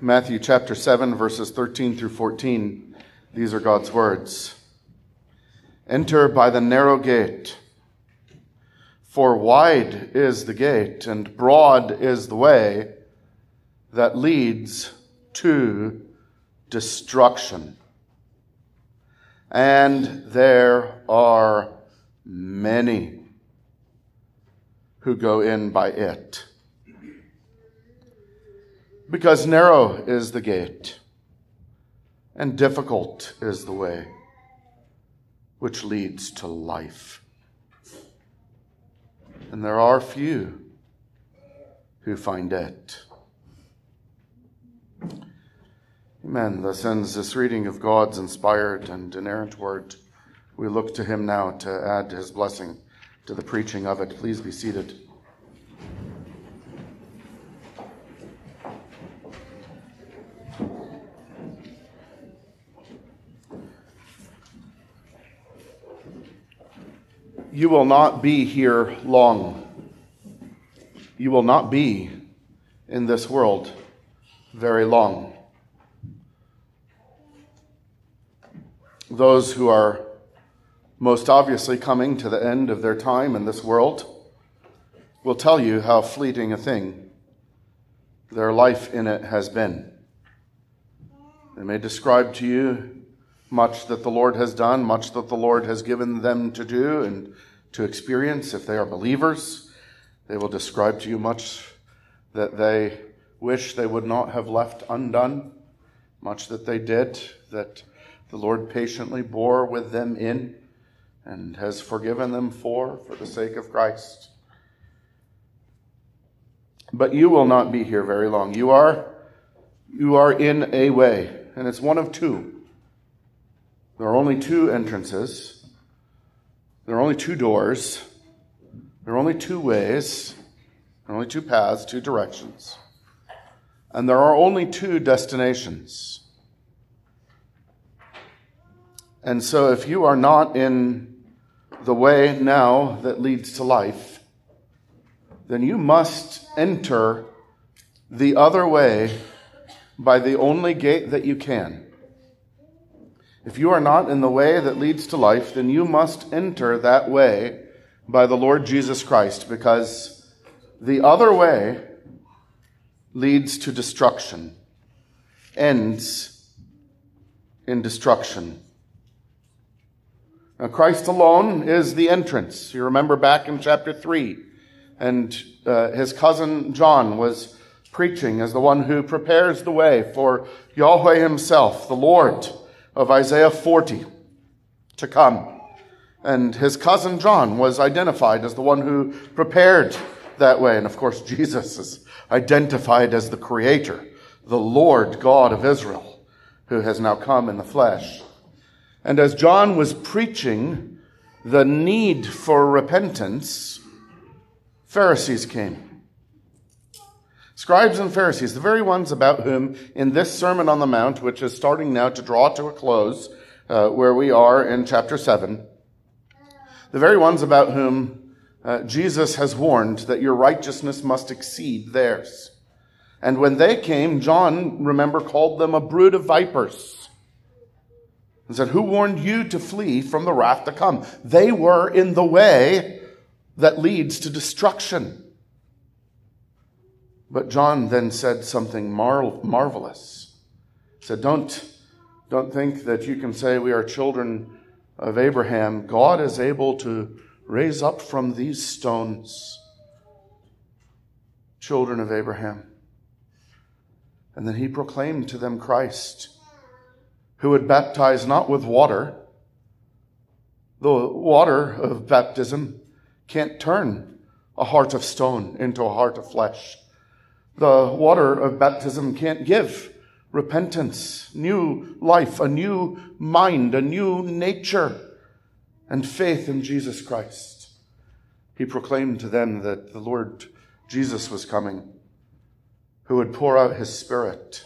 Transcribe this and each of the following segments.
Matthew chapter 7, verses 13 through 14. These are God's words. Enter by the narrow gate, for wide is the gate and broad is the way that leads to destruction. And there are many who go in by it. Because narrow is the gate, and difficult is the way which leads to life. And there are few who find it. Amen. Thus ends this reading of God's inspired and inerrant word. We look to him now to add his blessing to the preaching of it. Please be seated. You will not be here long. You will not be in this world very long. Those who are most obviously coming to the end of their time in this world will tell you how fleeting a thing their life in it has been. They may describe to you much that the Lord has done, much that the Lord has given them to do and to experience. If they are believers, they will describe to you much that they wish they would not have left undone, much that they did, that the Lord patiently bore with them in and has forgiven them for the sake of Christ. But you will not be here very long. You are in a way, and it's one of two. There are only two entrances. There are only two doors. There are only two ways. There are only two paths, two directions. And there are only two destinations. And so if you are not in the way now that leads to life, then you must enter the other way by the only gate that you can. If you are not in the way that leads to life, then you must enter that way by the Lord Jesus Christ, because the other way leads to destruction, ends in destruction. Now, Christ alone is the entrance. You remember back in chapter 3, and his cousin John was preaching as the one who prepares the way for Yahweh himself, the Lord of Isaiah 40, to come. And his cousin John was identified as the one who prepared that way. And of course, Jesus is identified as the Creator, the Lord God of Israel, who has now come in the flesh. And as John was preaching the need for repentance, Pharisees came. Scribes and Pharisees, the very ones about whom in this Sermon on the Mount, which is starting now to draw to a close, where we are in chapter 7, the very ones about whom Jesus has warned that your righteousness must exceed theirs. And when they came, John, remember, called them a brood of vipers. And said, who warned you to flee from the wrath to come? They were in the way that leads to destruction. But John then said something marvelous. He said, don't think that you can say we are children of Abraham. God is able to raise up from these stones children of Abraham. And then he proclaimed to them Christ, who would baptize not with water. The water of baptism can't turn a heart of stone into a heart of flesh. The water of baptism can't give repentance, new life, a new mind, a new nature, and faith in Jesus Christ. He proclaimed to them that the Lord Jesus was coming, who would pour out his Spirit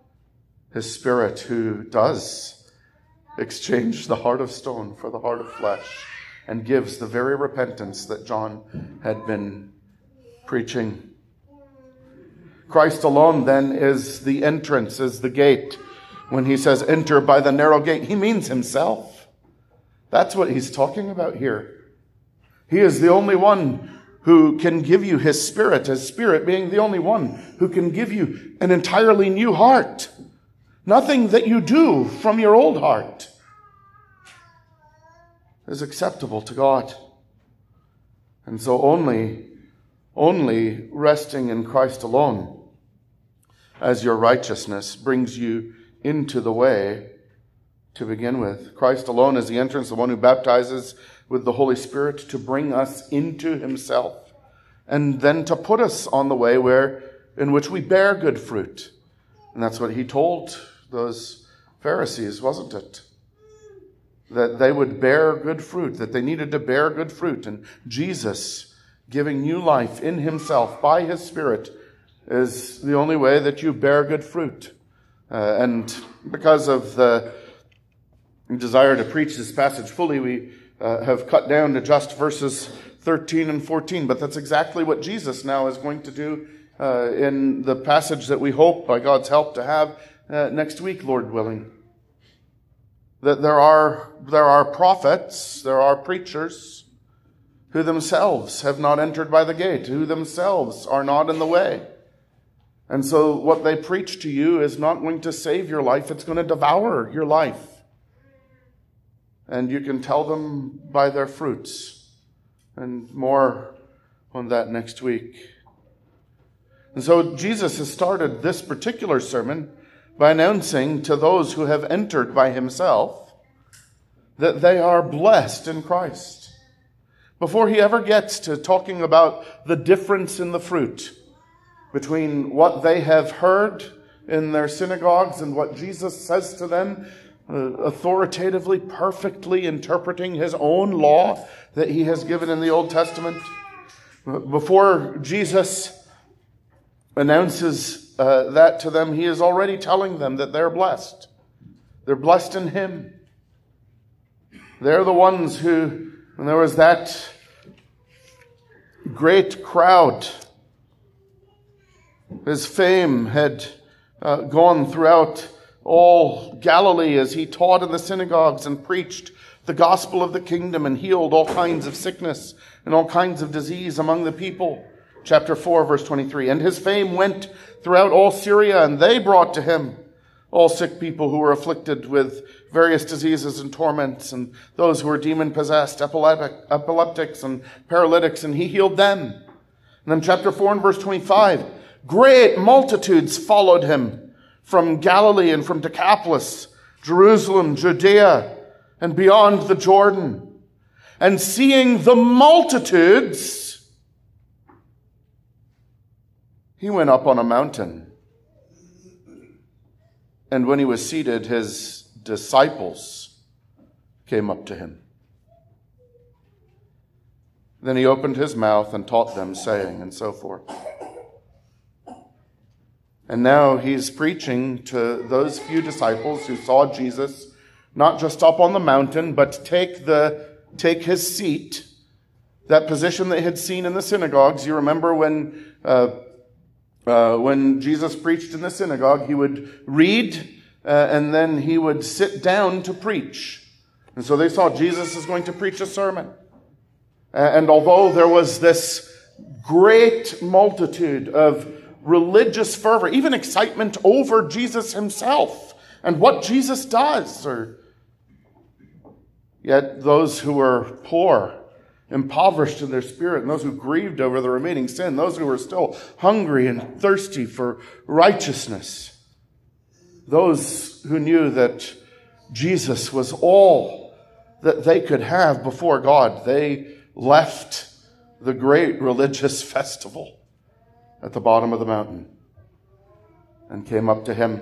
who does exchange the heart of stone for the heart of flesh and gives the very repentance that John had been preaching. Christ alone then is the entrance, is the gate. When he says enter by the narrow gate, he means himself. That's what he's talking about here. He is the only one who can give you his Spirit being the only one who can give you an entirely new heart. Nothing that you do from your old heart is acceptable to God. And so only resting in Christ alone as your righteousness brings you into the way to begin with. Christ alone is the entrance, the one who baptizes with the Holy Spirit to bring us into himself, and then to put us on the way in which we bear good fruit. And that's what he told those Pharisees, wasn't it? That they would bear good fruit, that they needed to bear good fruit. And Jesus, giving new life in himself by his Spirit, is the only way that you bear good fruit. And because of the desire to preach this passage fully, we have cut down to just verses 13 and 14. But that's exactly what Jesus now is going to do in the passage that we hope, by God's help, to have next week, Lord willing. That there are prophets, there are preachers who themselves have not entered by the gate, who themselves are not in the way. And so what they preach to you is not going to save your life, it's going to devour your life. And you can tell them by their fruits. And more on that next week. And so Jesus has started this particular sermon by announcing to those who have entered by himself that they are blessed in Christ. Before he ever gets to talking about the difference in the fruit between what they have heard in their synagogues and what Jesus says to them, authoritatively, perfectly interpreting his own law that he has given in the Old Testament. Before Jesus announces that to them, he is already telling them that they're blessed. They're blessed in him. They're the ones who, when there was that great crowd, his fame had gone throughout all Galilee as he taught in the synagogues and preached the gospel of the kingdom and healed all kinds of sickness and all kinds of disease among the people. Chapter 4, verse 23. And his fame went throughout all Syria, and they brought to him all sick people who were afflicted with various diseases and torments, and those who were demon-possessed, epileptics and paralytics, and he healed them. And then chapter 4 and verse 25. Great multitudes followed him from Galilee and from Decapolis, Jerusalem, Judea, and beyond the Jordan. And seeing the multitudes, he went up on a mountain. And when he was seated, his disciples came up to him. Then he opened his mouth and taught them, saying, and so forth. And now he's preaching to those few disciples who saw Jesus not just up on the mountain, but take his seat, that position they had seen in the synagogues. You remember when Jesus preached in the synagogue, he would read and then he would sit down to preach. And so they saw Jesus is going to preach a sermon. And although there was this great multitude of religious fervor, even excitement over Jesus himself and what Jesus does, yet those who were poor, impoverished in their spirit, and those who grieved over the remaining sin, those who were still hungry and thirsty for righteousness, those who knew that Jesus was all that they could have before God, they left the great religious festival at the bottom of the mountain and came up to him.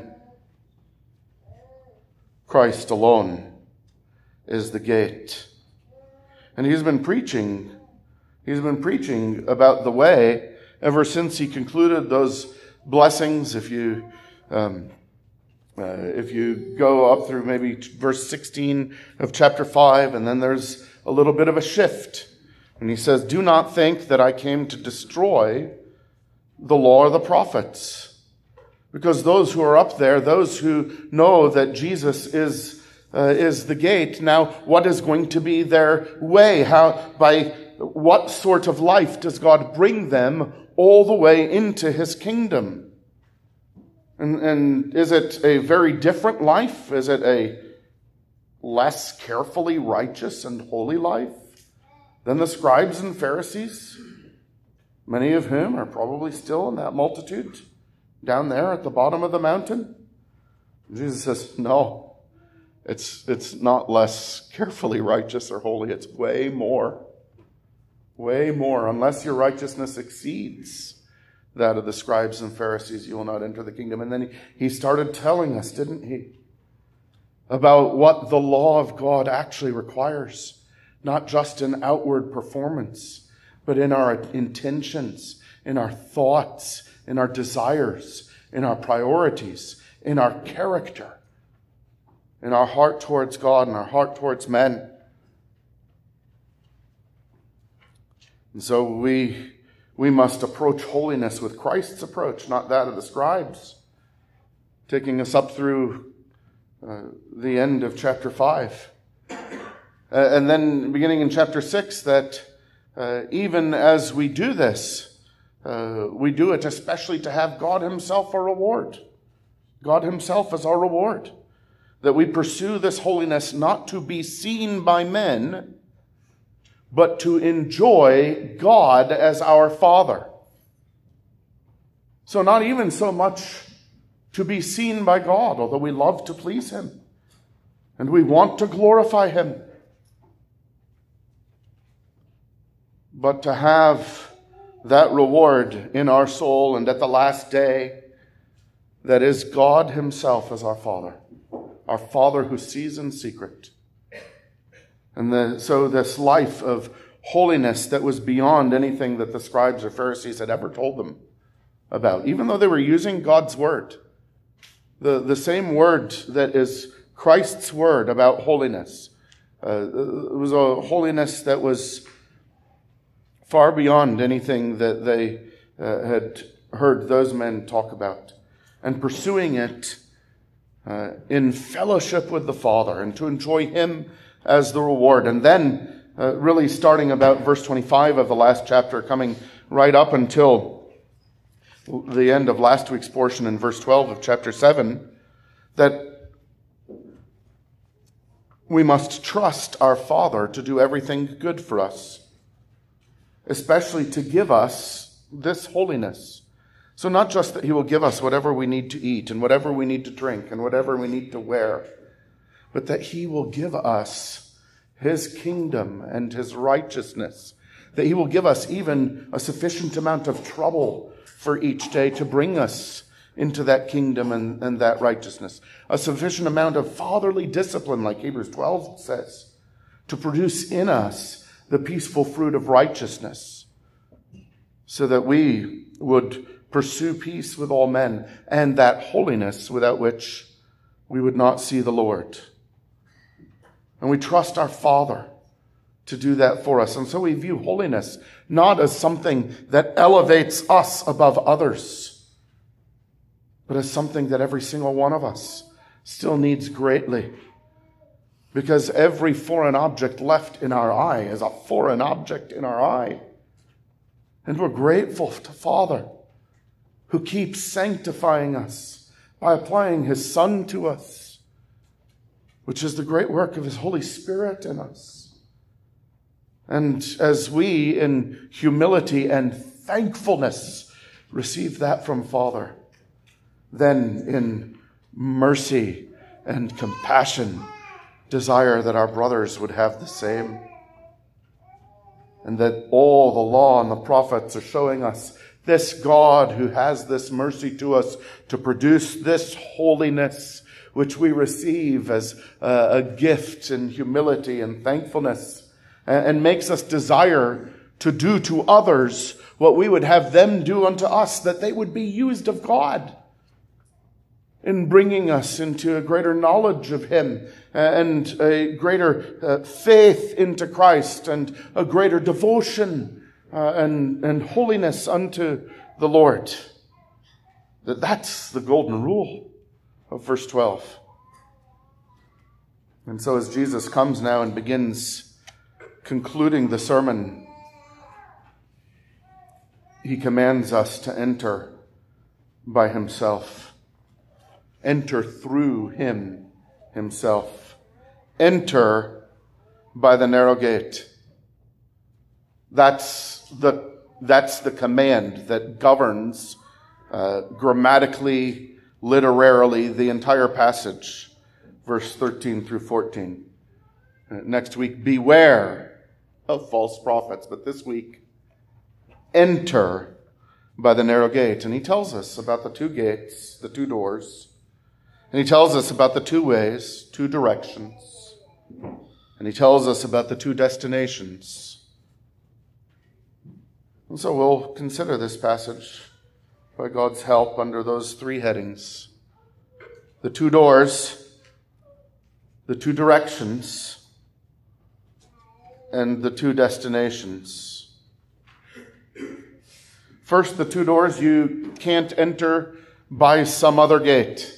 Christ alone is the gate. And he's been preaching about the way ever since he concluded those blessings. If you go up through maybe verse 16 of chapter 5, and then there's a little bit of a shift. And he says, do not think that I came to destroy the law or the prophets. Because those who are up there, those who know that Jesus is the gate, now what is going to be their way? By what sort of life does God bring them all the way into his kingdom? And is it a very different life? Is it a less carefully righteous and holy life than the scribes and Pharisees, many of whom are probably still in that multitude down there at the bottom of the mountain? Jesus says, no, it's not less carefully righteous or holy. It's way more. Way more. Unless your righteousness exceeds that of the scribes and Pharisees, you will not enter the kingdom. And then he started telling us, didn't he, about what the law of God actually requires, not just in outward performance, but in our intentions, in our thoughts, in our desires, in our priorities, in our character, in our heart towards God and our heart towards men. And so we must approach holiness with Christ's approach, not that of the scribes. Taking us up through the end of chapter 5. And then beginning in chapter 6, that even as we do this, we do it especially to have God himself a reward. God himself is our reward. That we pursue this holiness not to be seen by men, but to enjoy God as our Father. So not even so much to be seen by God, although we love to please him and we want to glorify him, but to have that reward in our soul and at the last day, that is God himself as our Father who sees in secret. And so this life of holiness that was beyond anything that the scribes or Pharisees had ever told them about, even though they were using God's word, the same word that is Christ's word about holiness. It was a holiness that was far beyond anything that they had heard those men talk about, and pursuing it in fellowship with the Father and to enjoy him as the reward. And then really starting about verse 25 of the last chapter, coming right up until the end of last week's portion in verse 12 of chapter 7, that we must trust our Father to do everything good for us, especially to give us this holiness. So not just that he will give us whatever we need to eat and whatever we need to drink and whatever we need to wear, but that he will give us his kingdom and his righteousness, that he will give us even a sufficient amount of trouble for each day to bring us into that kingdom and that righteousness, a sufficient amount of fatherly discipline, like Hebrews 12 says, to produce in us the peaceful fruit of righteousness, so that we would pursue peace with all men and that holiness without which we would not see the Lord. And we trust our Father to do that for us. And so we view holiness not as something that elevates us above others, but as something that every single one of us still needs greatly. Because every foreign object left in our eye is a foreign object in our eye. And we're grateful to Father, who keeps sanctifying us by applying his Son to us, which is the great work of his Holy Spirit in us. And as we, in humility and thankfulness, receive that from Father, then in mercy and compassion, desire that our brothers would have the same. And that all the law and the prophets are showing us this God who has this mercy to us to produce this holiness which we receive as a gift in humility and thankfulness, and makes us desire to do to others what we would have them do unto us, that they would be used of God in bringing us into a greater knowledge of him and a greater faith into Christ and a greater devotion and holiness unto the Lord. That's the golden rule of verse 12. And so as Jesus comes now and begins concluding the sermon, he commands us to enter by himself. Enter through him himself. Enter by the narrow gate. That's the command that governs grammatically, literarily, the entire passage, verse 13 through 14. Next week, beware of false prophets. But this week, enter by the narrow gate. And he tells us about the two gates, the two doors. And he tells us about the two ways, two directions. And he tells us about the two destinations. And so we'll consider this passage by God's help under those three headings. The two doors, the two directions, and the two destinations. First, the two doors. You can't enter by some other gate.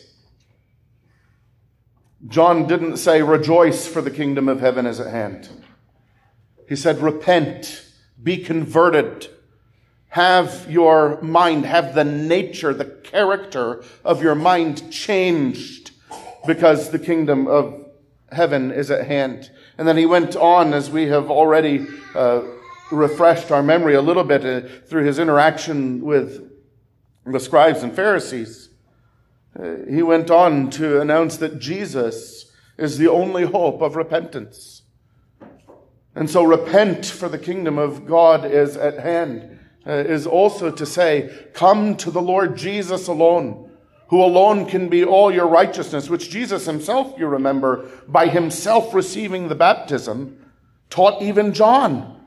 John didn't say, rejoice, for the kingdom of heaven is at hand. He said, repent, be converted. Have your mind, have the nature, the character of your mind changed, because the kingdom of heaven is at hand. And then he went on, as we have already refreshed our memory a little bit through his interaction with the scribes and Pharisees. He went on to announce that Jesus is the only hope of repentance. And so repent, for the kingdom of God is at hand. Is also to say, come to the Lord Jesus alone, who alone can be all your righteousness, which Jesus himself, you remember, by himself receiving the baptism, taught even John.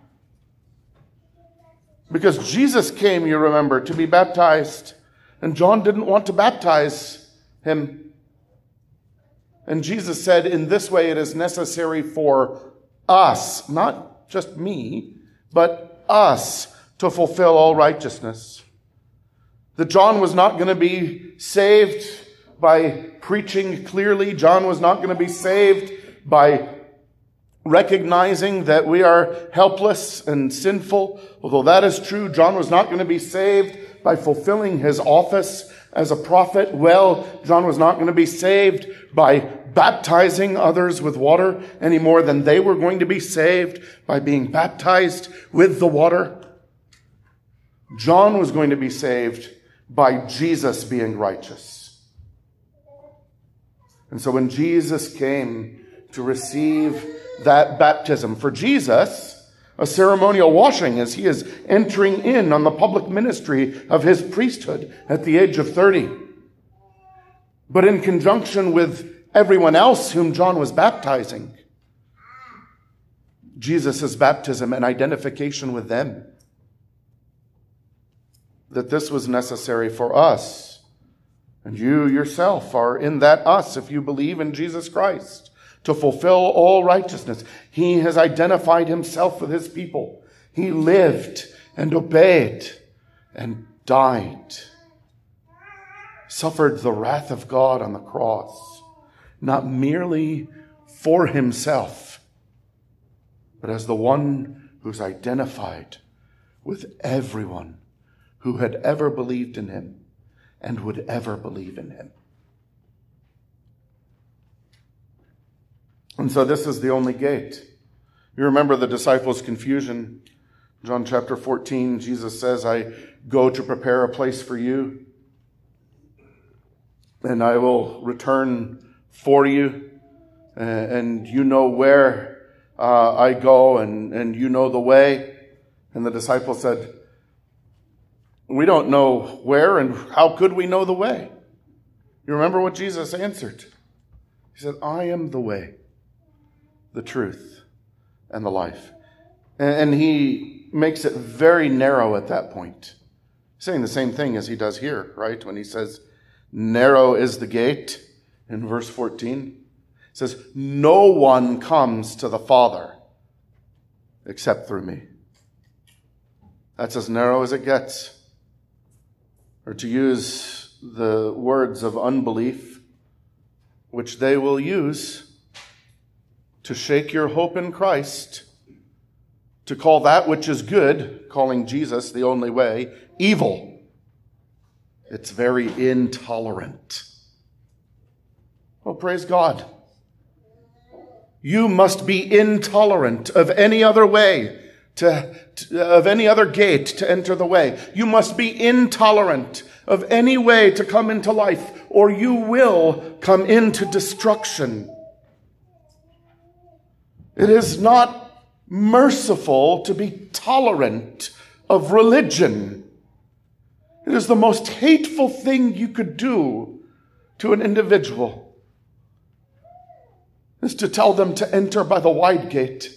Because Jesus came, you remember, to be baptized, and John didn't want to baptize him. And Jesus said, in this way it is necessary for us, not just me, but us, to fulfill all righteousness. That John was not going to be saved by preaching clearly. John was not going to be saved by recognizing that we are helpless and sinful. Although that is true, John was not going to be saved by fulfilling his office as a prophet. Well, John was not going to be saved by baptizing others with water any more than they were going to be saved by being baptized with the water. John was going to be saved by Jesus being righteous. And so when Jesus came to receive that baptism, for Jesus, a ceremonial washing as he is entering in on the public ministry of his priesthood at the age of 30. But in conjunction with everyone else whom John was baptizing, Jesus' baptism and identification with them. That this was necessary for us. And you yourself are in that us if you believe in Jesus Christ, to fulfill all righteousness. He has identified himself with his people. He lived and obeyed and died. Suffered the wrath of God on the cross, not merely for himself, but as the one who's identified with everyone who had ever believed in him and would ever believe in him. And so this is the only gate. You remember the disciples' confusion. John chapter 14, Jesus says, I go to prepare a place for you, and I will return for you, and you know where I go, and you know the way. And the disciples said, we don't know where, and how could we know the way? You remember what Jesus answered? He said, I am the way, the truth, and the life. And he makes it very narrow at that point. Saying the same thing as he does here, right? When he says, narrow is the gate in verse 14. He says, no one comes to the Father except through me. That's as narrow as it gets. or to use the words of unbelief, which they will use to shake your hope in Christ, to call that which is good, calling Jesus the only way, evil. It's very intolerant. Well, praise God. You must be intolerant of any other way, of any other gate to enter the way. You must be intolerant of any way to come into life, or you will come into destruction. It is not merciful to be tolerant of religion. It is the most hateful thing you could do to an individual, is to tell them to enter by the wide gate.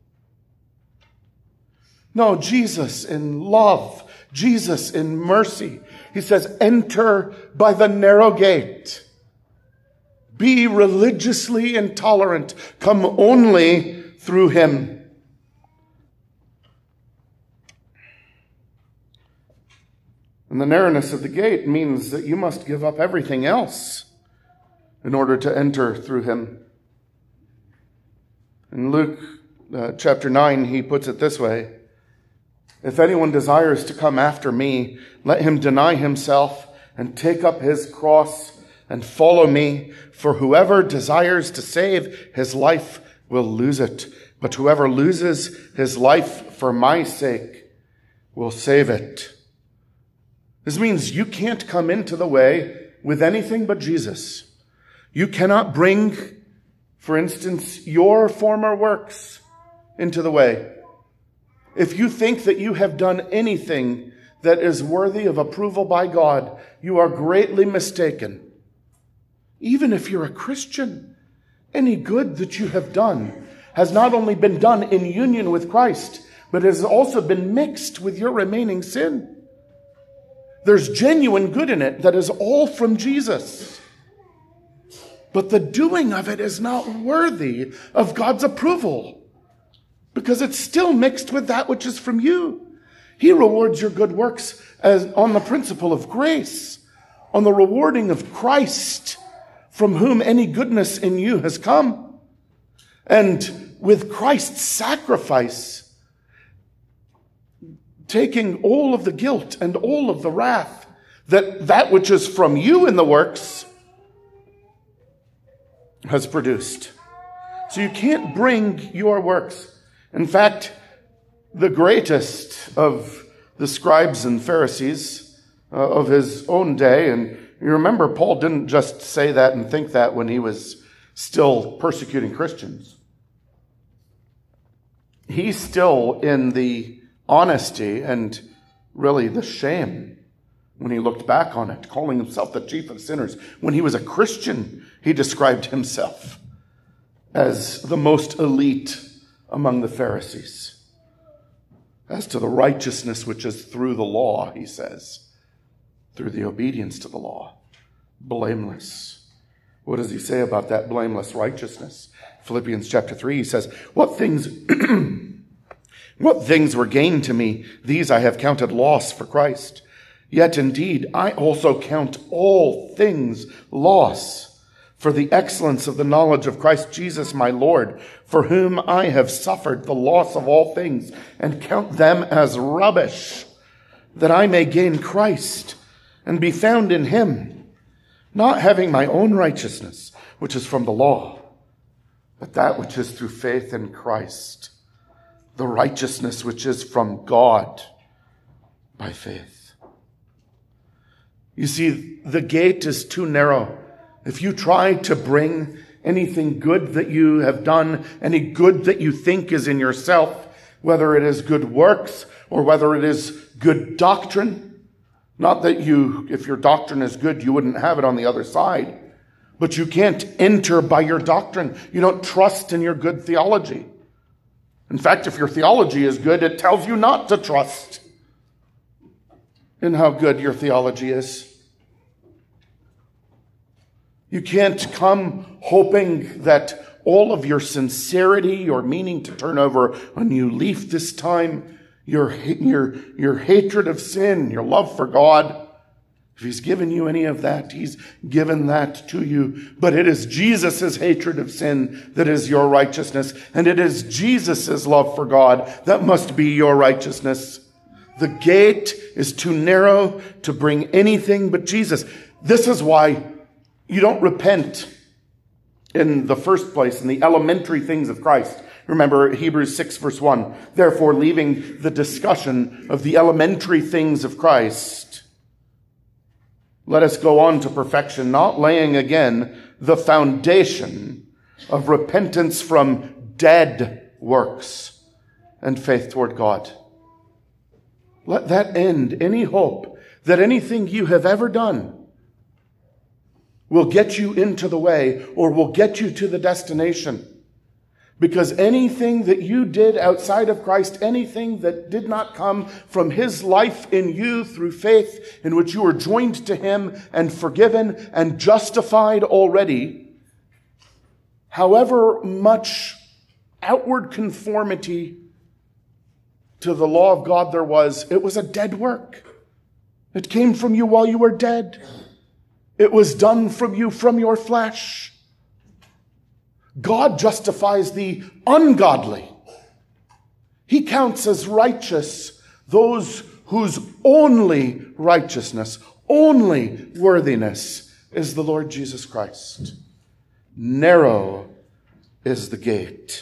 No, Jesus in love, Jesus in mercy, he says, enter by the narrow gate. Be religiously intolerant. Come only through him. And the narrowness of the gate means that you must give up everything else in order to enter through him. In Luke chapter 9, he puts it this way: if anyone desires to come after me, let him deny himself and take up his cross and follow me. For whoever desires to save his life will lose it, but whoever loses his life for my sake will save it. This means you can't come into the way with anything but Jesus. You cannot bring, for instance, your former works into the way. If you think that you have done anything that is worthy of approval by God, you are greatly mistaken. Even if you're a Christian, any good that you have done has not only been done in union with Christ, but has also been mixed with your remaining sin. There's genuine good in it that is all from Jesus. But the doing of it is not worthy of God's approval, because it's still mixed with that which is from you. He rewards your good works as on the principle of grace, on the rewarding of Christ, from whom any goodness in you has come. And with Christ's sacrifice, taking all of the guilt and all of the wrath, that which is from you in the works has produced. So you can't bring your works. In fact, the greatest of the scribes and Pharisees of his own day, and you remember Paul didn't just say that and think that when he was still persecuting Christians. He's still in the honesty and really the shame when he looked back on it, calling himself the chief of sinners. When he was a Christian, he described himself as the most elite among the Pharisees. As to the righteousness which is through the law, he says, through the obedience to the law, blameless. What does he say about that blameless righteousness? Philippians chapter 3, he says, What things were gained to me, these I have counted loss for Christ. Yet indeed, I also count all things loss for the excellence of the knowledge of Christ Jesus my Lord, for whom I have suffered the loss of all things, and count them as rubbish, that I may gain Christ and be found in him, not having my own righteousness, which is from the law, but that which is through faith in Christ, the righteousness which is from God by faith. You see, the gate is too narrow. If you try to bring anything good that you have done, any good that you think is in yourself, whether it is good works or whether it is good doctrine, not that if your doctrine is good, you wouldn't have it on the other side, but you can't enter by your doctrine. You don't trust in your good theology. In fact, if your theology is good, it tells you not to trust in how good your theology is. You can't come hoping that all of your sincerity, your meaning to turn over a new leaf this time, your hatred of sin, your love for God, If he's given you any of that, he's given that to you. But it is Jesus' hatred of sin that is your righteousness. And it is Jesus' love for God that must be your righteousness. The gate is too narrow to bring anything but Jesus. This is why you don't repent in the first place in the elementary things of Christ. Remember Hebrews 6 verse 1. Therefore, leaving the discussion of the elementary things of Christ, let us go on to perfection, not laying again the foundation of repentance from dead works and faith toward God. Let that end any hope that anything you have ever done will get you into the way or will get you to the destination. Because anything that you did outside of Christ, anything that did not come from his life in you through faith in which you were joined to him and forgiven and justified already, however much outward conformity to the law of God there was, it was a dead work. It came from you while you were dead. It was done from you from your flesh. God justifies the ungodly. He counts as righteous those whose only righteousness, only worthiness is the Lord Jesus Christ. Narrow is the gate.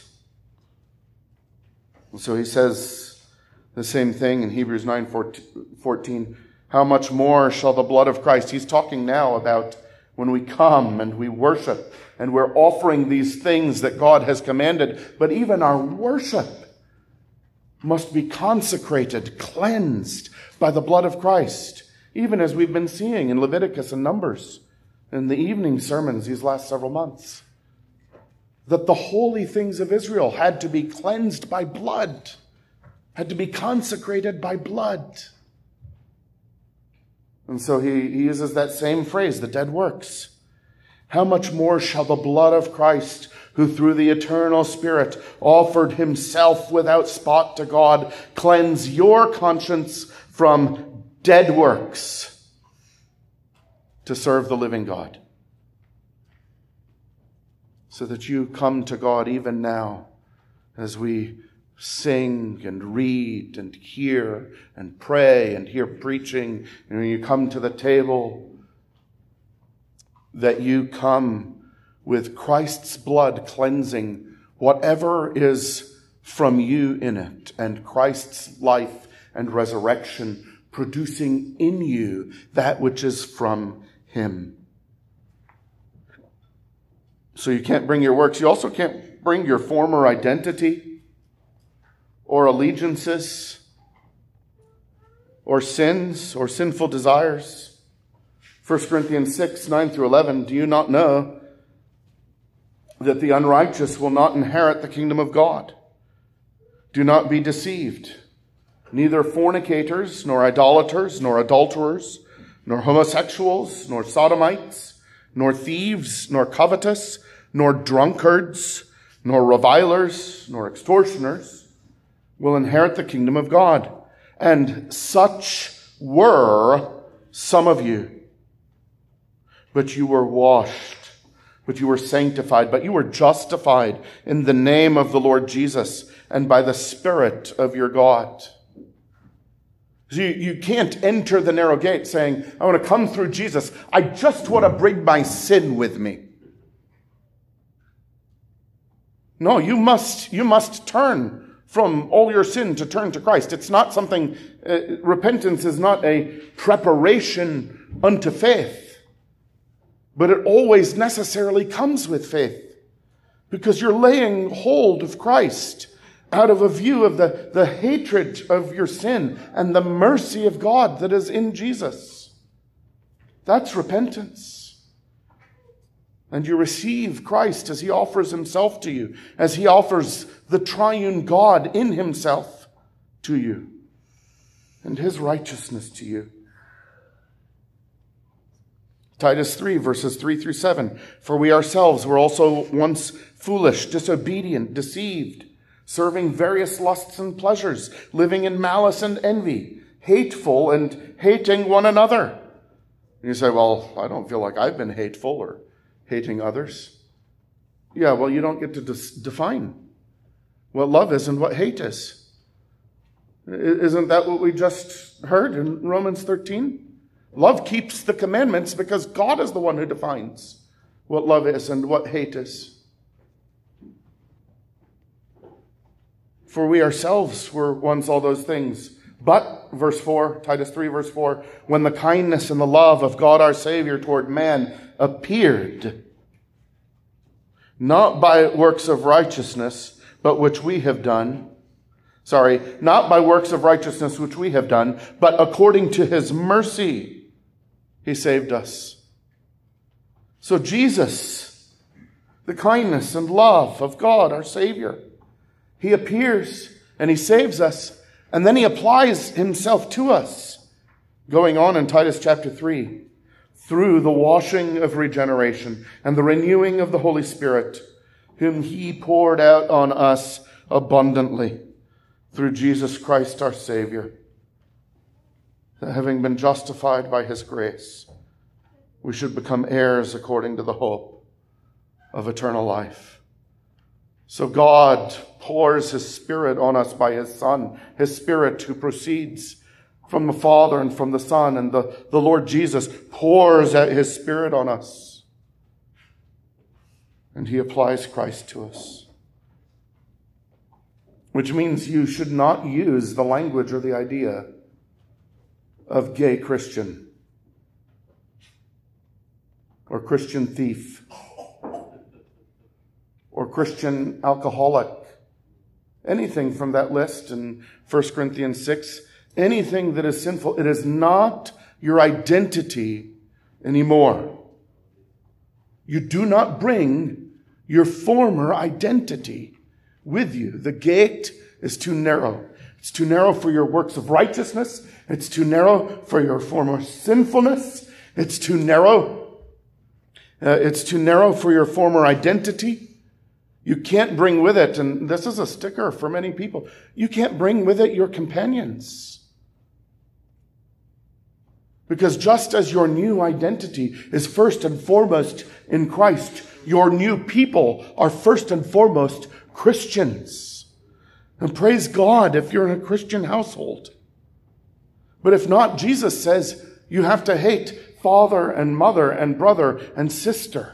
And so he says the same thing in Hebrews 9:14. How much more shall the blood of Christ? He's talking now about when we come and we worship and we're offering these things that God has commanded. But even our worship must be consecrated, cleansed by the blood of Christ. Even as we've been seeing in Leviticus and Numbers in the evening sermons these last several months. That the holy things of Israel had to be cleansed by blood, had to be consecrated by blood. And so he uses that same phrase, the dead works. How much more shall the blood of Christ, who through the eternal Spirit offered himself without spot to God, cleanse your conscience from dead works to serve the living God? So that you come to God even now as we sing and read and hear and pray and hear preaching. And when you come to the table, that you come with Christ's blood cleansing whatever is from you in it, and Christ's life and resurrection producing in you that which is from him. So you can't bring your works. You also can't bring your former identity or allegiances, or sins, or sinful desires. 1 Corinthians 6, 9 through 11, do you not know that the unrighteous will not inherit the kingdom of God? Do not be deceived. Neither fornicators, nor idolaters, nor adulterers, nor homosexuals, nor sodomites, nor thieves, nor covetous, nor drunkards, nor revilers, nor extortioners will inherit the kingdom of God. And such were some of you. But you were washed, but you were sanctified, but you were justified in the name of the Lord Jesus and by the Spirit of your God. So you can't enter the narrow gate saying, I want to come through Jesus. I just want to bring my sin with me. No, you must turn from all your sin to turn to Christ. It's not something, repentance is not a preparation unto faith, but it always necessarily comes with faith because you're laying hold of Christ out of a view of the hatred of your sin and the mercy of God that is in Jesus. That's repentance. And you receive Christ as he offers himself to you, as he offers the triune God in himself to you, and his righteousness to you. Titus 3, verses 3 through 7. For we ourselves were also once foolish, disobedient, deceived, serving various lusts and pleasures, living in malice and envy, hateful and hating one another. And you say, well, I don't feel like I've been hateful or hating others. Yeah, well, you don't get to define what love is and what hate is. Isn't that what we just heard in Romans 13? Love keeps the commandments because God is the one who defines what love is and what hate is. For we ourselves were once all those things. But, verse 4, Titus 3, verse 4, when the kindness and the love of God our Savior toward man appeared, not by works of righteousness, but which we have done. Not by works of righteousness which we have done, but according to his mercy, he saved us. So Jesus, the kindness and love of God, our Savior, he appears and he saves us, and then he applies himself to us. Going on in Titus chapter 3, through the washing of regeneration and the renewing of the Holy Spirit, whom he poured out on us abundantly through Jesus Christ our Savior, that having been justified by his grace, we should become heirs according to the hope of eternal life. So God pours his Spirit on us by his Son, his Spirit who proceeds from the Father and from the Son, and the Lord Jesus pours out his Spirit on us. And he applies Christ to us. Which means you should not use the language or the idea of gay Christian or Christian thief or Christian alcoholic. Anything from that list in 1 Corinthians 6, anything that is sinful, it is not your identity anymore. You do not bring your former identity with you. The gate is too narrow. It's too narrow for your works of righteousness. It's too narrow for your former sinfulness. It's too narrow. It's too narrow for your former identity. You can't bring with it, and this is a sticker for many people, you can't bring with it your companions. Because just as your new identity is first and foremost in Christ, your new people are first and foremost Christians. And praise God if you're in a Christian household. But if not, Jesus says you have to hate father and mother and brother and sister.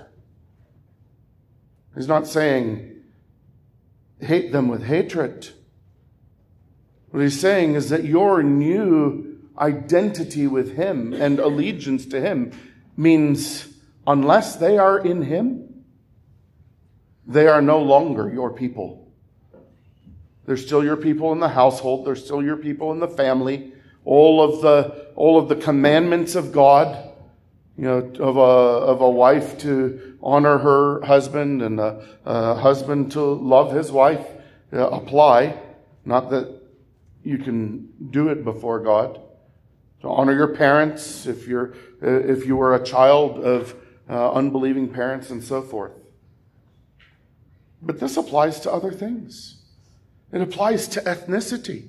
He's not saying hate them with hatred. What he's saying is that your new identity with him and allegiance to him means unless they are in him, they are no longer your people. They're still your people in the household. They're still your people in the family. All of the commandments of God, of a wife to honor her husband and a husband to love his wife, apply. Not that you can do it before God. To honor your parents if you were a child of unbelieving parents and so forth. But this applies to other things. It applies to ethnicity.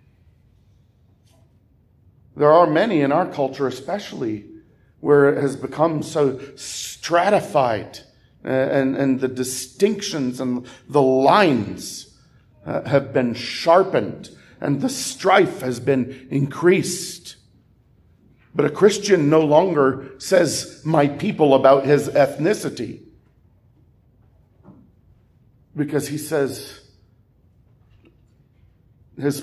There are many in our culture especially where it has become so stratified and the distinctions and the lines have been sharpened and the strife has been increased. But a Christian no longer says my people about his ethnicity, because he says his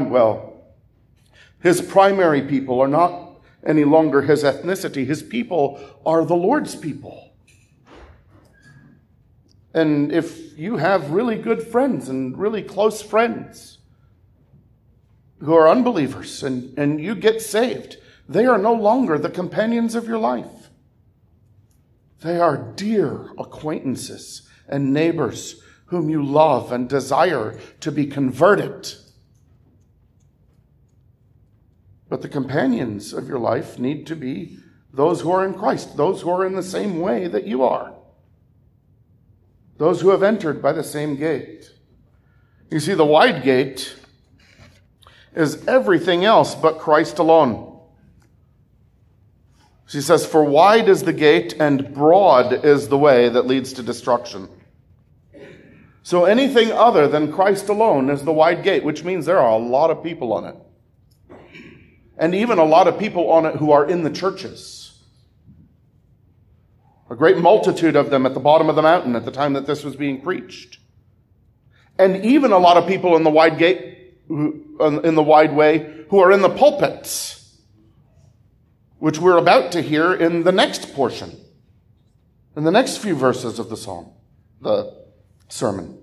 primary people are not any longer his ethnicity. His people are the Lord's people. And if you have really good friends and really close friends who are unbelievers and you get saved, they are no longer the companions of your life. They are dear acquaintances and neighbors whom you love and desire to be converted. But the companions of your life need to be those who are in Christ, those who are in the same way that you are, those who have entered by the same gate. You see, the wide gate is everything else but Christ alone. He says, "For wide is the gate and broad is the way that leads to destruction." So anything other than Christ alone is the wide gate, which means there are a lot of people on it. And even a lot of people on it who are in the churches. A great multitude of them at the bottom of the mountain at the time that this was being preached. And even a lot of people in the wide gate, in the wide way, who are in the pulpits, which we're about to hear in the next portion, in the next few verses of the psalm, the sermon.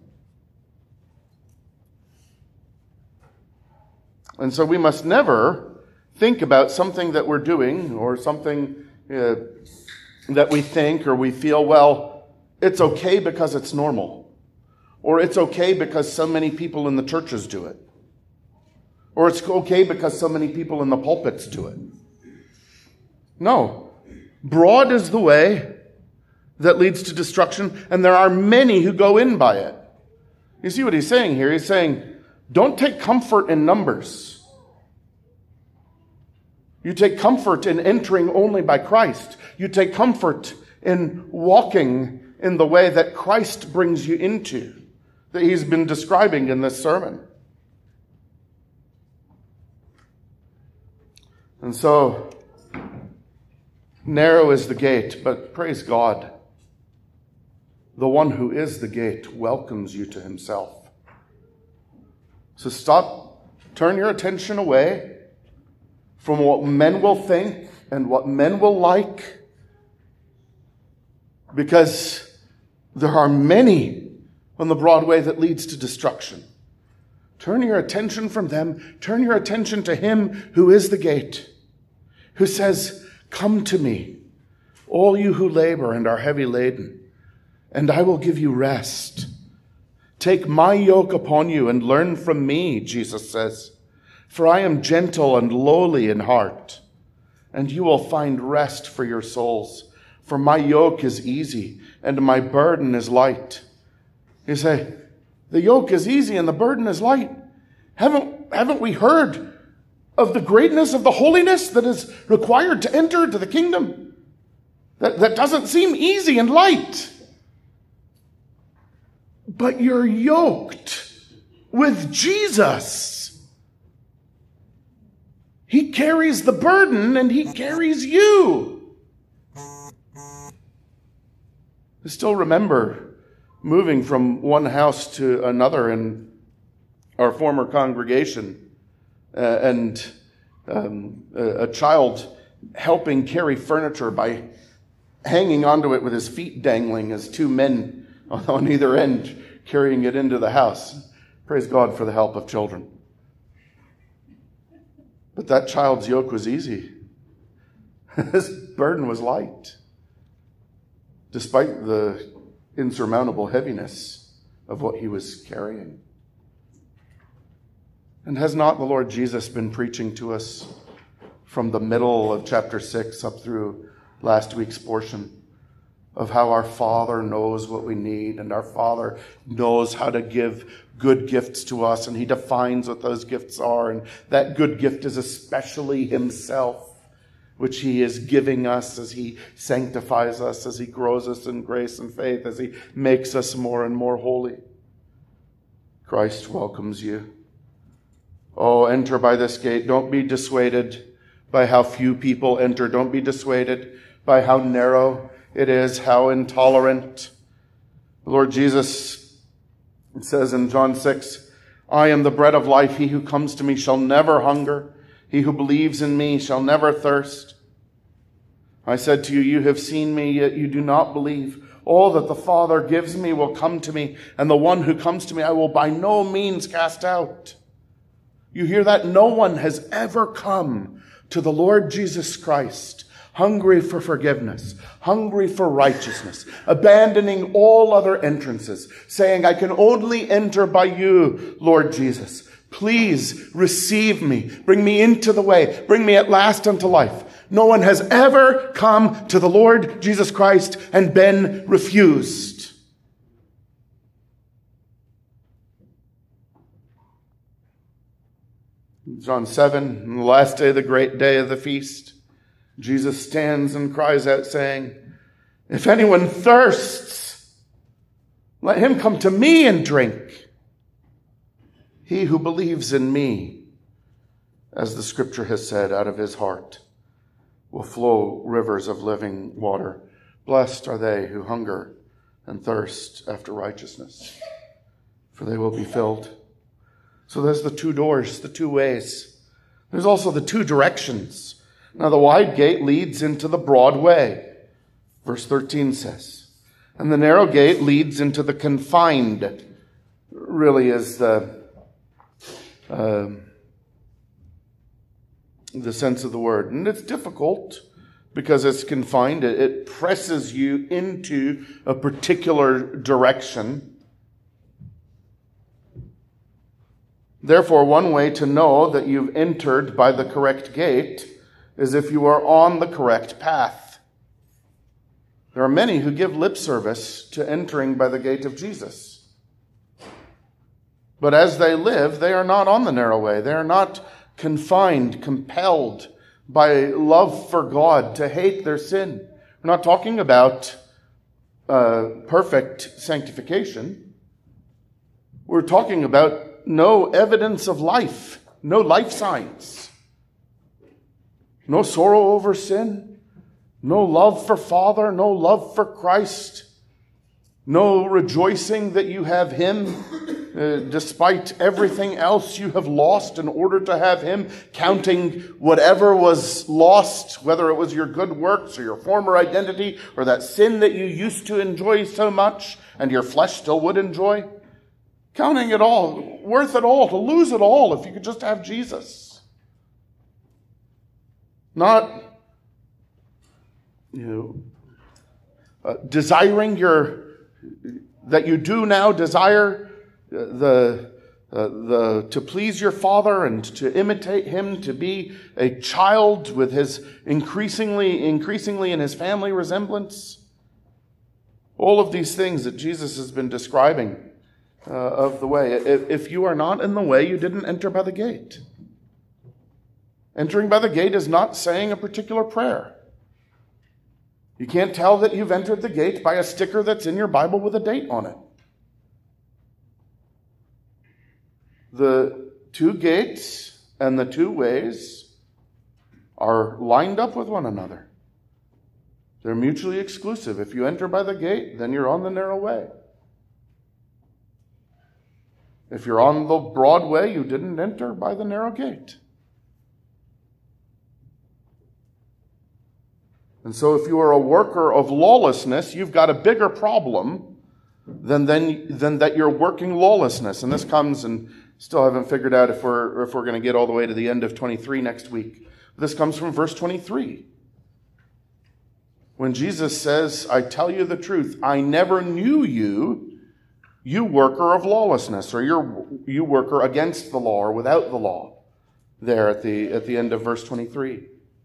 And so we must never think about something that we're doing or something that we think or we feel, well, it's okay because it's normal. Or it's okay because so many people in the churches do it. Or it's okay because so many people in the pulpits do it. No. Broad is the way that leads to destruction, and there are many who go in by it. You see what he's saying here? He's saying, don't take comfort in numbers. You take comfort in entering only by Christ. You take comfort in walking in the way that Christ brings you into, that he's been describing in this sermon. And so, narrow is the gate, but praise God, the one who is the gate welcomes you to himself. So turn your attention away from what men will think and what men will like, because there are many on the broad way that leads to destruction. Turn your attention from them. Turn your attention to him who is the gate, who says, "Come to me, all you who labor and are heavy laden, and I will give you rest. Take my yoke upon you and learn from me," Jesus says, "for I am gentle and lowly in heart, and you will find rest for your souls. For my yoke is easy and my burden is light." You say, the yoke is easy and the burden is light. Haven't we heard of the greatness of the holiness that is required to enter into the kingdom? That doesn't seem easy and light. But you're yoked with Jesus. He carries the burden and he carries you. I still remember moving from one house to another in our former congregation, and a child helping carry furniture by hanging onto it with his feet dangling as two men on either end carrying it into the house. Praise God for the help of children. But that child's yoke was easy. His burden was light, despite the insurmountable heaviness of what he was carrying. And has not the Lord Jesus been preaching to us from the middle of chapter 6 up through last week's portion of how our Father knows what we need, and our Father knows how to give good gifts to us, and he defines what those gifts are, and that good gift is especially himself, which he is giving us as he sanctifies us, as he grows us in grace and faith, as he makes us more and more holy. Christ welcomes you. Oh, enter by this gate. Don't be dissuaded by how few people enter. Don't be dissuaded by how narrow it is, how intolerant. The Lord Jesus says in John 6, "I am the bread of life. He who comes to me shall never hunger. He who believes in me shall never thirst. I said to you, you have seen me, yet you do not believe. All that the Father gives me will come to me, and the one who comes to me I will by no means cast out." You hear that? No one has ever come to the Lord Jesus Christ hungry for forgiveness, hungry for righteousness, abandoning all other entrances, saying, "I can only enter by you, Lord Jesus. Please receive me. Bring me into the way. Bring me at last unto life." No one has ever come to the Lord Jesus Christ and been refused. John 7, on the last day, the great day of the feast, Jesus stands and cries out saying, "If anyone thirsts, let him come to me and drink. He who believes in me, as the scripture has said, out of his heart will flow rivers of living water. Blessed are they who hunger and thirst after righteousness, for they will be filled." So there's the two doors, the two ways. There's also the two directions. Now the wide gate leads into the broad way, verse 13 says. And the narrow gate leads into the confined, really is the sense of the word. And it's difficult because it's confined. It presses you into a particular direction. Therefore, one way to know that you've entered by the correct gate is if you are on the correct path. There are many who give lip service to entering by the gate of Jesus. But as they live, they are not on the narrow way. They are not confined, compelled by love for God to hate their sin. We're not talking about perfect sanctification. We're talking about no evidence of life, no life signs, no sorrow over sin, no love for Father, no love for Christ, no rejoicing that you have Him despite everything else you have lost in order to have Him, counting whatever was lost, whether it was your good works or your former identity or that sin that you used to enjoy so much and your flesh still would enjoy. Counting it all, worth it all, to lose it all if you could just have Jesus. Not, desiring that you do now desire to please your Father and to imitate Him, to be a child with His increasingly in His family resemblance. All of these things that Jesus has been describing of the way. If you are not in the way, you didn't enter by the gate. Entering by the gate is not saying a particular prayer. You can't tell that you've entered the gate by a sticker that's in your Bible with a date on it. The two gates and the two ways are lined up with one another. They're mutually exclusive. If you enter by the gate, then you're on the narrow way. If you're on the broad way, you didn't enter by the narrow gate. And so if you are a worker of lawlessness, you've got a bigger problem than that you're working lawlessness. And this comes, and still haven't figured out if we're going to get all the way to the end of 23 next week. This comes from verse 23. When Jesus says, "I tell you the truth, I never knew you, you worker of lawlessness," or you worker against the law or without the law, there at the end of verse 23.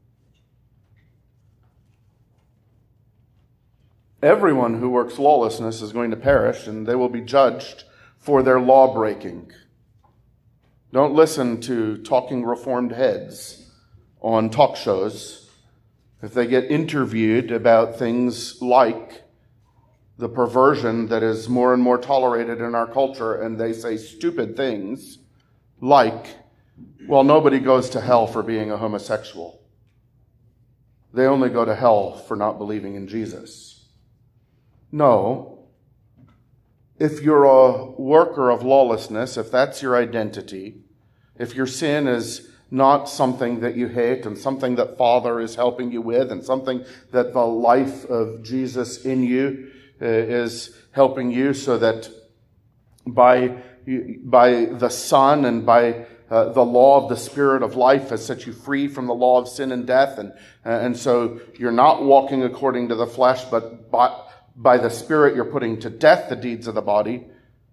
Everyone who works lawlessness is going to perish, and they will be judged for their law breaking. Don't listen to talking Reformed heads on talk shows if they get interviewed about things like the perversion that is more and more tolerated in our culture, and they say stupid things like, well, nobody goes to hell for being a homosexual. They only go to hell for not believing in Jesus. No. If you're a worker of lawlessness, if that's your identity, if your sin is not something that you hate and something that Father is helping you with and something that the life of Jesus in you is helping you, so that by the Son and by the law of the Spirit of life has set you free from the law of sin and death, and so you're not walking according to the flesh, but by the Spirit you're putting to death the deeds of the body.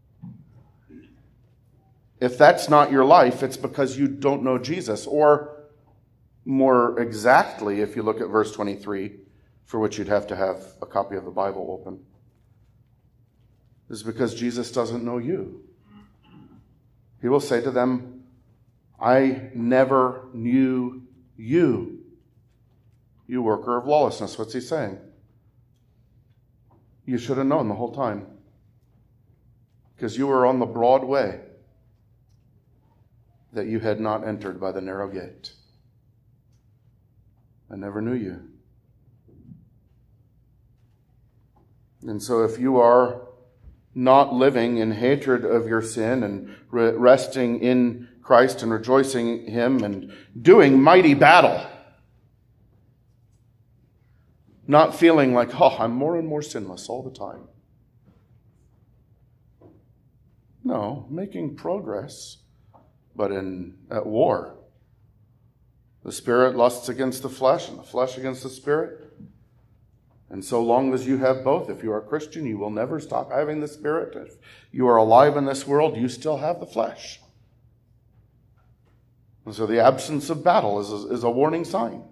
If that's not your life, it's because you don't know Jesus. Or more exactly, if you look at verse 23, for which you'd have to have a copy of the Bible open, is because Jesus doesn't know you. He will say to them, "I never knew you. You worker of lawlessness. What's he saying? You should have known the whole time. Because you were on the broad way, that you had not entered by the narrow gate. I never knew you. And so if you are not living in hatred of your sin and resting in Christ and rejoicing in Him and doing mighty battle, not feeling like, oh, I'm more and more sinless all the time. No, making progress, but at war. The spirit lusts against the flesh, and the flesh against the spirit. And so long as you have both, if you are a Christian, you will never stop having the spirit. If you are alive in this world, you still have the flesh. And so the absence of battle is a warning sign.